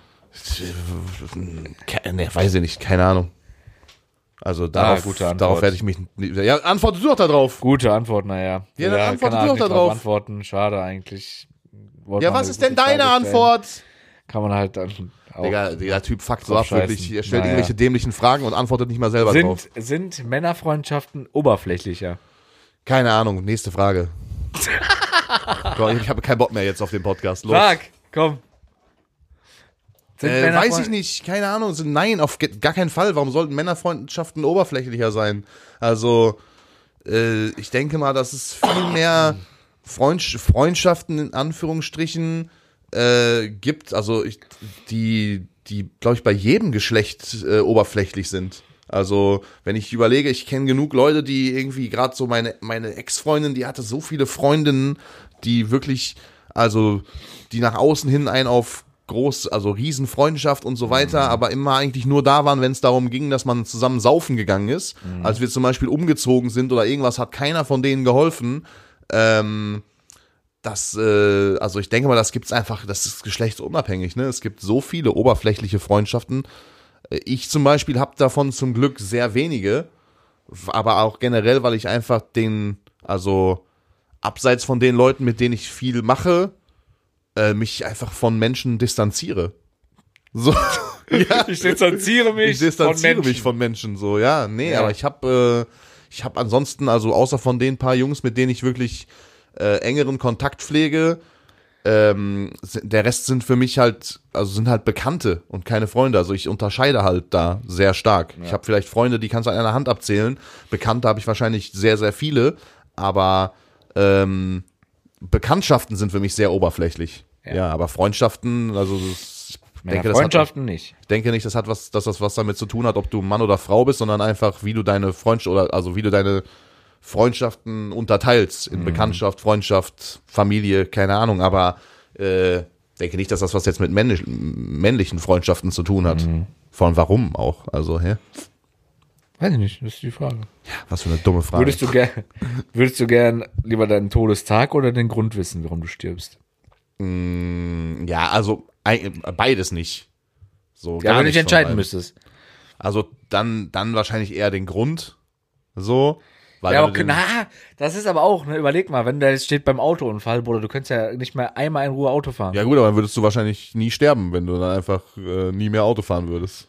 ne, weiß ich nicht, keine Ahnung. Also darauf, gute Antwort. darauf werde ich mich nicht, ja, antworte du doch da drauf. Gute Antwort, naja. Ja, dann antworte kann du man doch nicht da drauf. Antworten. Schade eigentlich. Wollte Ja, man was eine ist denn gute deine Frage stellen. Antwort? Kann man halt dann auch. Digga, der Typ fuckt so Drauf ab, wirklich. scheißen. Er stellt Naja. irgendwelche dämlichen Fragen und antwortet nicht mal selber drauf. Sind Männerfreundschaften oberflächlicher? Keine Ahnung, nächste Frage. Komm, ich habe keinen Bock mehr jetzt auf den Podcast. Los. Sag, komm. Sind Weiß ich nicht, keine Ahnung. Nein, auf gar keinen Fall. Warum sollten Männerfreundschaften oberflächlicher sein? Also, ich denke mal, dass es Freundschaften in Anführungsstrichen gibt, also die glaube ich bei jedem Geschlecht oberflächlich sind. Also wenn ich überlege, ich kenne genug Leute, die irgendwie gerade so meine Ex-Freundin, die hatte so viele Freundinnen, die wirklich, also die nach außen hin einen auf also Riesenfreundschaft und so weiter, aber immer eigentlich nur da waren, wenn es darum ging, dass man zusammen saufen gegangen ist. Als wir zum Beispiel umgezogen sind oder irgendwas, hat keiner von denen geholfen. Also ich denke mal, das gibt's einfach, das ist geschlechtsunabhängig, ne? Es gibt so viele oberflächliche Freundschaften. Ich zum Beispiel habe davon zum Glück sehr wenige, aber auch generell, weil ich einfach also abseits von den Leuten, mit denen ich viel mache, mich einfach von Menschen distanziere. So. Ja. Ich distanziere mich von Menschen, so, ja. Nee, ja. Aber ich habe ansonsten, also außer von den paar Jungs, mit denen ich wirklich engeren Kontakt pflege, der Rest sind für mich halt, also sind halt Bekannte und keine Freunde. Also ich unterscheide halt da sehr stark. Ja. Ich habe vielleicht Freunde, die kannst du an einer Hand abzählen. Bekannte habe ich wahrscheinlich sehr, sehr viele, aber Bekanntschaften sind für mich sehr oberflächlich. Ja, aber Freundschaften, also ich denke, nicht. Ich denke nicht, dass das was damit zu tun hat, ob du Mann oder Frau bist, sondern einfach, wie du deine Freundschaften unterteilst in Bekanntschaft, Freundschaft, Familie, keine Ahnung, aber denke nicht, dass das was jetzt mit männlichen Freundschaften zu tun hat. Vor allem warum auch, also, hä? Weiß ich nicht, das ist die Frage. Ja, was für eine dumme Frage. Würdest du gern lieber deinen Todestag oder den Grund wissen, warum du stirbst? Ja, also beides nicht. So, ja, wenn du dich entscheiden müsstest. Also dann wahrscheinlich eher den Grund. So. Weil ja, okay, das ist aber auch, ne, überleg mal, wenn da jetzt steht beim Autounfall, Bruder, du könntest ja nicht mehr einmal in Ruhe Auto fahren. Ja gut, aber dann würdest du wahrscheinlich nie sterben, wenn du dann einfach nie mehr Auto fahren würdest.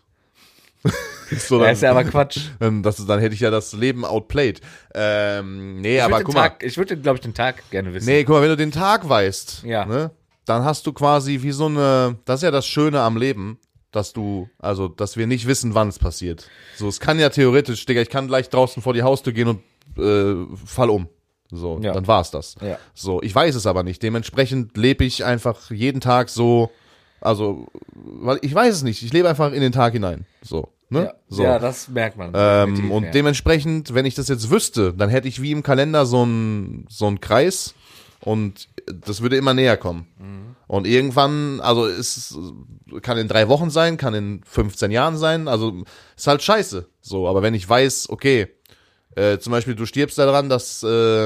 So, dann, ist ja aber Quatsch. Dann hätte ich ja das Leben outplayed. Aber guck mal. Ich würde, glaube ich, den Tag gerne wissen. Nee, guck mal, wenn du den Tag weißt, ja. Ne, dann hast du quasi wie so das ist ja das Schöne am Leben, dass wir nicht wissen, wann es passiert. So, es kann ja theoretisch, Digga, ich kann gleich draußen vor die Haustür gehen und fall um. So, ja. Dann war's das. Ja. So, ich weiß es aber nicht. Dementsprechend lebe ich einfach jeden Tag so, also, weil ich weiß es nicht. Ich lebe einfach in den Tag hinein. So, ne? Ja, so. Ja, das merkt man. Und dementsprechend, wenn ich das jetzt wüsste, dann hätte ich wie im Kalender so einen Kreis und das würde immer näher kommen. Und irgendwann, also kann in 3 Wochen sein, kann in 15 Jahren sein, also ist halt scheiße. So, aber wenn ich weiß, okay, zum Beispiel du stirbst daran, dass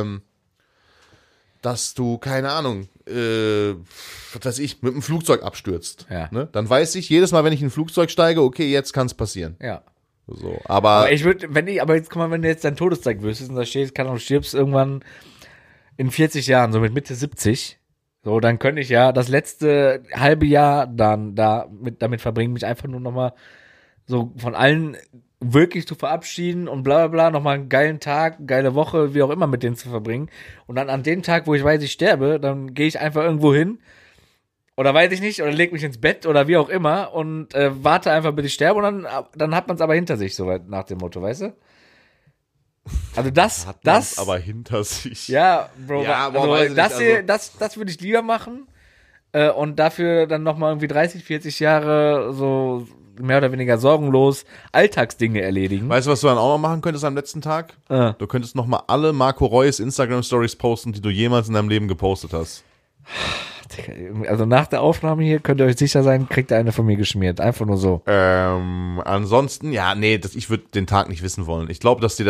du, keine Ahnung, was weiß ich, mit einem Flugzeug abstürzt. Ja. Ne? Dann weiß ich jedes Mal, wenn ich in ein Flugzeug steige, okay, jetzt kann es passieren. Ja. So, aber ich würde, aber jetzt guck mal, wenn du jetzt deinen Todestag wüsstest und da steht, du stirbst irgendwann in 40 Jahren, so mit Mitte 70, so, dann könnte ich ja das letzte halbe Jahr dann damit verbringen, mich einfach nur nochmal so von allen wirklich zu verabschieden und bla bla bla, nochmal einen geilen Tag, geile Woche, wie auch immer mit denen zu verbringen. Und dann an dem Tag, wo ich weiß, ich sterbe, dann gehe ich einfach irgendwo hin oder weiß ich nicht, oder leg mich ins Bett oder wie auch immer und warte einfach, bis ich sterbe und dann hat man es aber hinter sich, so weit nach dem Motto, weißt du? Also das aber hinter sich. Ja, Bro, ja, also das würde ich lieber machen und dafür dann nochmal irgendwie 30, 40 Jahre so mehr oder weniger sorgenlos Alltagsdinge erledigen. Weißt du, was du dann auch noch machen könntest am letzten Tag? Du könntest nochmal alle Marco Reus Instagram-Stories posten, die du jemals in deinem Leben gepostet hast. Also nach der Aufnahme hier könnt ihr euch sicher sein, kriegt ihr eine von mir geschmiert. Einfach nur so. Ansonsten, ja, nee, ich würde den Tag nicht wissen wollen. Ich glaube, dass dir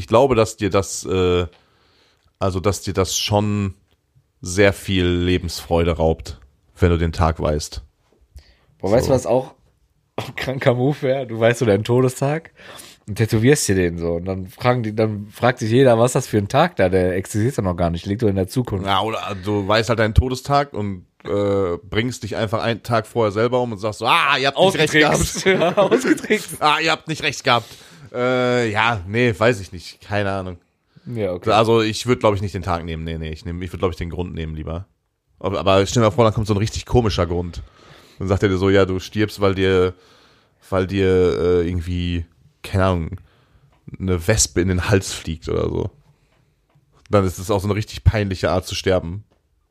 das schon sehr viel Lebensfreude raubt, wenn du den Tag weißt. Boah, weißt du, was auch ein kranker Move wäre? Du weißt so deinen Todestag und tätowierst dir den so. Und dann fragt sich jeder, was ist das für ein Tag da? Der existiert ja noch gar nicht, liegt doch in der Zukunft. Ja, oder du weißt halt deinen Todestag und bringst dich einfach einen Tag vorher selber um und sagst so, ihr habt nicht recht gehabt. Ja, ausgetrickst. Ihr habt nicht recht gehabt. Ja, nee, weiß ich nicht. Keine Ahnung. Ja, okay. Also ich würde, glaube ich, nicht den Tag nehmen. Nee, ich würde, glaube ich, den Grund nehmen lieber. Aber stell dir mal vor, dann kommt so ein richtig komischer Grund. Dann sagt er dir so, ja, du stirbst, weil dir irgendwie, keine Ahnung, eine Wespe in den Hals fliegt oder so. dann ist es auch so eine richtig peinliche Art zu sterben.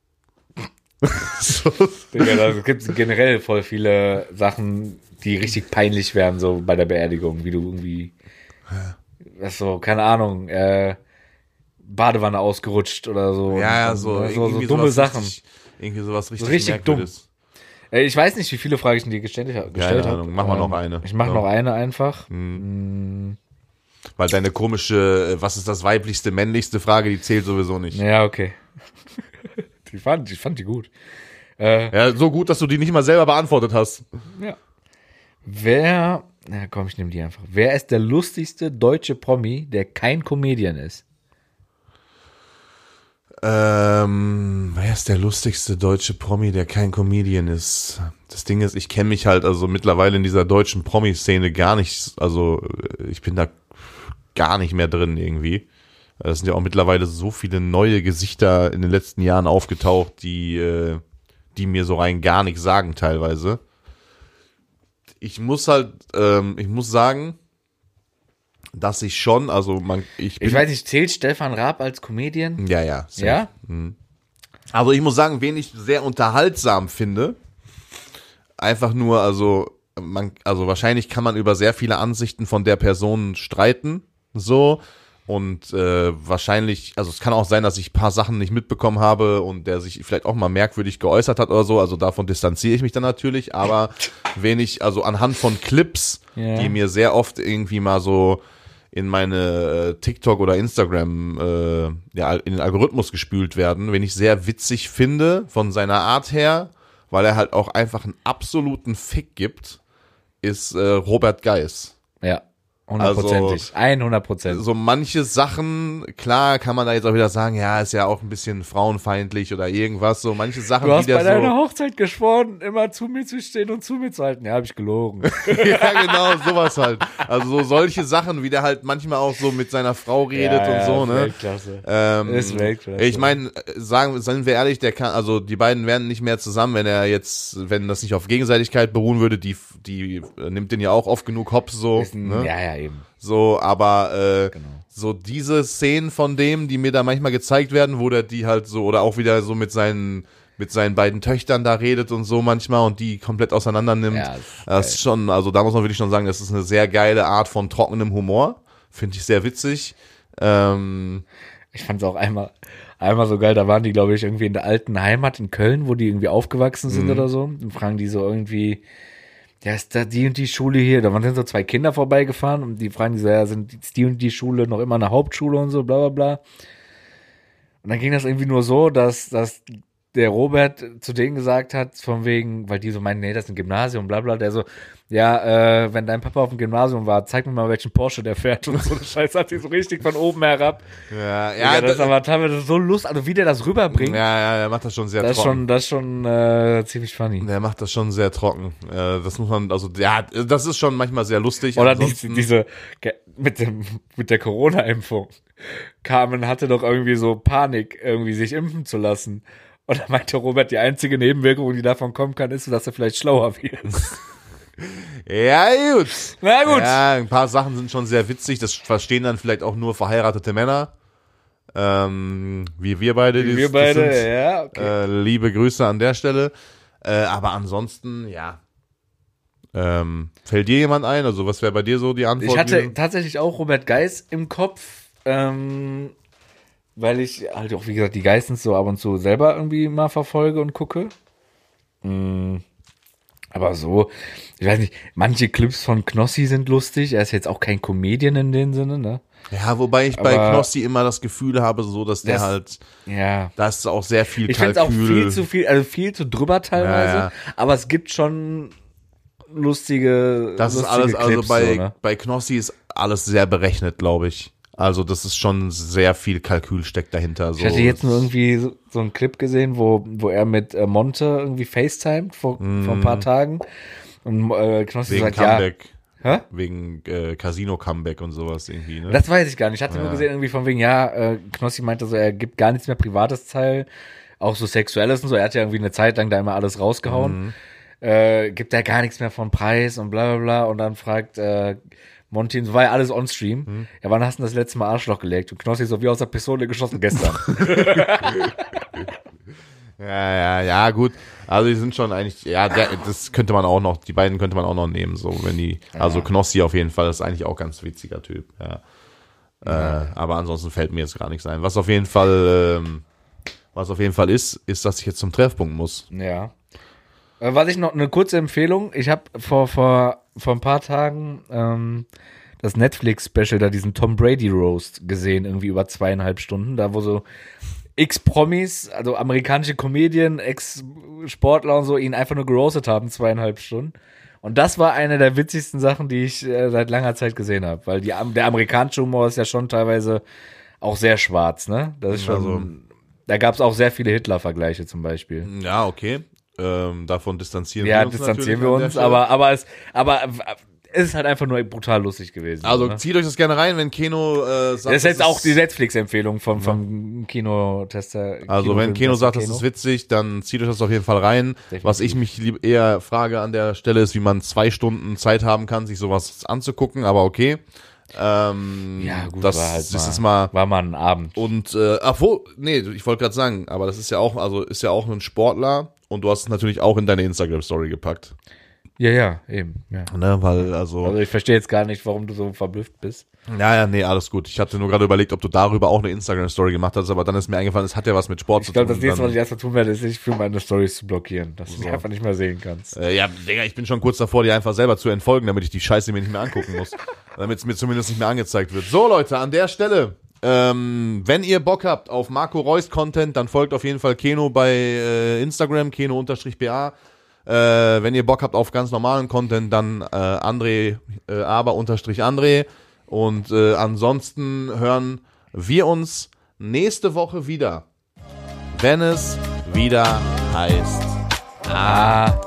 So. Digga, da gibt es generell voll viele Sachen, die richtig peinlich wären, so bei der Beerdigung, wie du irgendwie, was so, keine Ahnung, Badewanne ausgerutscht oder so. Ja, so dumme Sachen. Irgendwie sowas richtig, so richtig dumm. Merkwürdiges. Ich weiß nicht, wie viele Fragen ich dir gestellt habe. Keine Ahnung, mach mal noch eine. Ich mache noch eine einfach. Weil deine komische, was ist das weiblichste, männlichste Frage, die zählt sowieso nicht. Ja, okay. Ich fand die gut. Ja, so gut, dass du die nicht mal selber beantwortet hast. Ja. Komm, ich nehme die einfach. Wer ist der lustigste deutsche Promi, der kein Comedian ist? Wer ist der lustigste deutsche Promi, der kein Comedian ist? Das Ding ist, ich kenne mich halt also mittlerweile in dieser deutschen Promi-Szene gar nicht, also ich bin da gar nicht mehr drin irgendwie. Es sind ja auch mittlerweile so viele neue Gesichter in den letzten Jahren aufgetaucht, die mir so rein gar nichts sagen teilweise. Ich muss sagen, dass ich schon, also ich weiß nicht, zählt Stefan Raab als Comedian? Ja. Safe. Ja? Also ich muss sagen, wen ich sehr unterhaltsam finde, einfach nur, also wahrscheinlich kann man über sehr viele Ansichten von der Person streiten, so, und wahrscheinlich, also es kann auch sein, dass ich ein paar Sachen nicht mitbekommen habe und der sich vielleicht auch mal merkwürdig geäußert hat oder so, also davon distanziere ich mich dann natürlich, aber wen ich, also anhand von Clips, die mir sehr oft irgendwie mal so in meine TikTok oder Instagram in den Algorithmus gespült werden, wen ich sehr witzig finde von seiner Art her, weil er halt auch einfach einen absoluten Fick gibt, ist Robert Geis. Ja, 100%. 100%. So manche Sachen, klar kann man da jetzt auch wieder sagen, ja, ist ja auch ein bisschen frauenfeindlich oder irgendwas, so manche Sachen, du hast bei deiner Hochzeit geschworen, immer zu mir zu stehen und zu mir zu halten. Ja, habe ich gelogen. Ja, genau, sowas halt. Also so solche Sachen, wie der halt manchmal auch so mit seiner Frau redet und so, ne? Weltklasse. Ist Weltklasse. Ich meine, sind wir ehrlich, die beiden wären nicht mehr zusammen, wenn das nicht auf Gegenseitigkeit beruhen würde, die nimmt den ja auch oft genug Hops so. Ne? Ja, eben. So, aber genau. So diese Szenen von dem, die mir da manchmal gezeigt werden, wo der die halt so, oder auch wieder so mit seinen beiden Töchtern da redet und so manchmal und die komplett auseinander nimmt. Ja, das ist schon, also da muss man wirklich schon sagen, das ist eine sehr geile Art von trockenem Humor. Finde ich sehr witzig. Ich fand es auch einmal so geil, da waren die, glaube ich, irgendwie in der alten Heimat in Köln, wo die irgendwie aufgewachsen sind oder so. Und fragen die so irgendwie, ja, ist da die und die Schule hier? Da waren so 2 Kinder vorbeigefahren und die fragen die so, ja, sind die und die Schule noch immer eine Hauptschule und so, bla bla bla. Und dann ging das irgendwie nur so, dass der Robert zu denen gesagt hat, von wegen, weil die so meinen, nee, das ist ein Gymnasium, bla bla, der so, ja, wenn dein Papa auf dem Gymnasium war, zeig mir mal, welchen Porsche der fährt und so. Das Scheiß hat sich so richtig von oben herab. Ja, das ist aber teilweise so lustig, also wie der das rüberbringt. Ja, der macht das schon sehr trocken. Das ist schon ziemlich funny. Der macht das schon sehr trocken. Das muss man, also, ja, das ist schon manchmal sehr lustig. Oder diese, mit der Corona-Impfung. Carmen hatte doch irgendwie so Panik, irgendwie sich impfen zu lassen. Und da meinte Robert, die einzige Nebenwirkung, die davon kommen kann, ist, dass er vielleicht schlauer wird. Ja, gut. Na gut. Ja, ein paar Sachen sind schon sehr witzig. Das verstehen dann vielleicht auch nur verheiratete Männer. Wie wir beide. Ja, okay. Liebe Grüße an der Stelle. Aber ansonsten, ja. Fällt dir jemand ein? Also was wäre bei dir so die Antwort? Ich hatte tatsächlich auch Robert Geis im Kopf, weil ich halt auch, wie gesagt, die Geissens so ab und zu selber irgendwie mal verfolge und gucke. Aber so, ich weiß nicht, manche Clips von Knossi sind lustig. Er ist jetzt auch kein Comedian in dem Sinne, ne? Ja, wobei ich bei Knossi immer das Gefühl habe, so, dass der halt, da ist auch sehr viel ich Kalkül. Ich finde es auch viel zu viel, also viel zu drüber teilweise. Ja. Aber es gibt schon lustige Das ist alles, Clips, also bei Knossi ist alles sehr berechnet, glaube ich. Also das ist schon sehr viel Kalkül steckt dahinter. So. Ich hatte jetzt nur irgendwie so einen Clip gesehen, wo er mit Monte irgendwie FaceTimed vor ein paar Tagen. Und Knossi wegen sagt, Comeback. Ja. Wegen Casino-Comeback und sowas irgendwie, ne? Das weiß ich gar nicht. Ich hatte nur gesehen, irgendwie von wegen, Knossi meinte so, er gibt gar nichts mehr Privates teil, auch so Sexuelles und so. Er hat ja irgendwie eine Zeit lang da immer alles rausgehauen. Gibt er gar nichts mehr vom Preis und bla bla bla. Und dann fragt Monty, war ja alles on-stream. Ja, wann hast du das letzte Mal Arschloch gelegt? Und Knossi so wie aus der Pistole geschossen gestern. Ja, gut. Also die sind schon eigentlich, das könnte man auch noch, die beiden könnte man auch noch nehmen, so wenn die, also Knossi auf jeden Fall, ist eigentlich auch ganz witziger Typ, ja. Aber ansonsten fällt mir jetzt gar nichts ein. Was auf jeden Fall ist, dass ich jetzt zum Treffpunkt muss. Ja. Was ich noch, eine kurze Empfehlung, ich habe vor ein paar Tagen das Netflix-Special, da diesen Tom Brady Roast gesehen, irgendwie über 2,5 Stunden, da wo so Ex-Promis, also amerikanische Comedien, Ex-Sportler und so, ihn einfach nur geroastet haben, 2,5 Stunden. Und das war eine der witzigsten Sachen, die ich seit langer Zeit gesehen habe, weil der amerikanische Humor ist ja schon teilweise auch sehr schwarz, ne? Das ist schon, Also, da gab es auch sehr viele Hitler-Vergleiche zum Beispiel. Ja, okay. Davon distanzieren Ja, wir uns. distanzieren wir uns, aber es ist halt einfach nur brutal lustig gewesen. Also ne? zieht euch das gerne rein, wenn Keno sagt, das ist jetzt auch die Netflix-Empfehlung vom Kinotester. Also wenn Keno sagt, das ist witzig, dann zieht euch das auf jeden Fall rein. Definitiv. Was ich mich eher frage an der Stelle ist, wie man 2 Stunden Zeit haben kann, sich sowas anzugucken, aber okay. Ja, gut, das ist mal war mal ein Abend. und ich wollte gerade sagen, aber das ist ja auch, also ist ja auch ein Sportler und du hast es natürlich auch in deine Instagram-Story gepackt. Ja, eben. Ja. Ne, weil Also ich verstehe jetzt gar nicht, warum du so verblüfft bist. Nee, alles gut. Ich hatte nur gerade überlegt, ob du darüber auch eine Instagram-Story gemacht hast, aber dann ist mir eingefallen, es hat ja was mit Sport Ich zu glaube, tun. das nächste, was ich erstmal tun werde, ist, sich für meine Stories zu blockieren, dass du die einfach nicht mehr sehen kannst. Digga, ich bin schon kurz davor, die einfach selber zu entfolgen, damit ich die Scheiße mir nicht mehr angucken muss. Damit es mir zumindest nicht mehr angezeigt wird. So, Leute, an der Stelle, wenn ihr Bock habt auf Marco Reus Content, dann folgt auf jeden Fall Keno bei Instagram, Keno_BA. Wenn ihr Bock habt auf ganz normalen Content, dann André, aber_André. Und ansonsten hören wir uns nächste Woche wieder, wenn es wieder heißt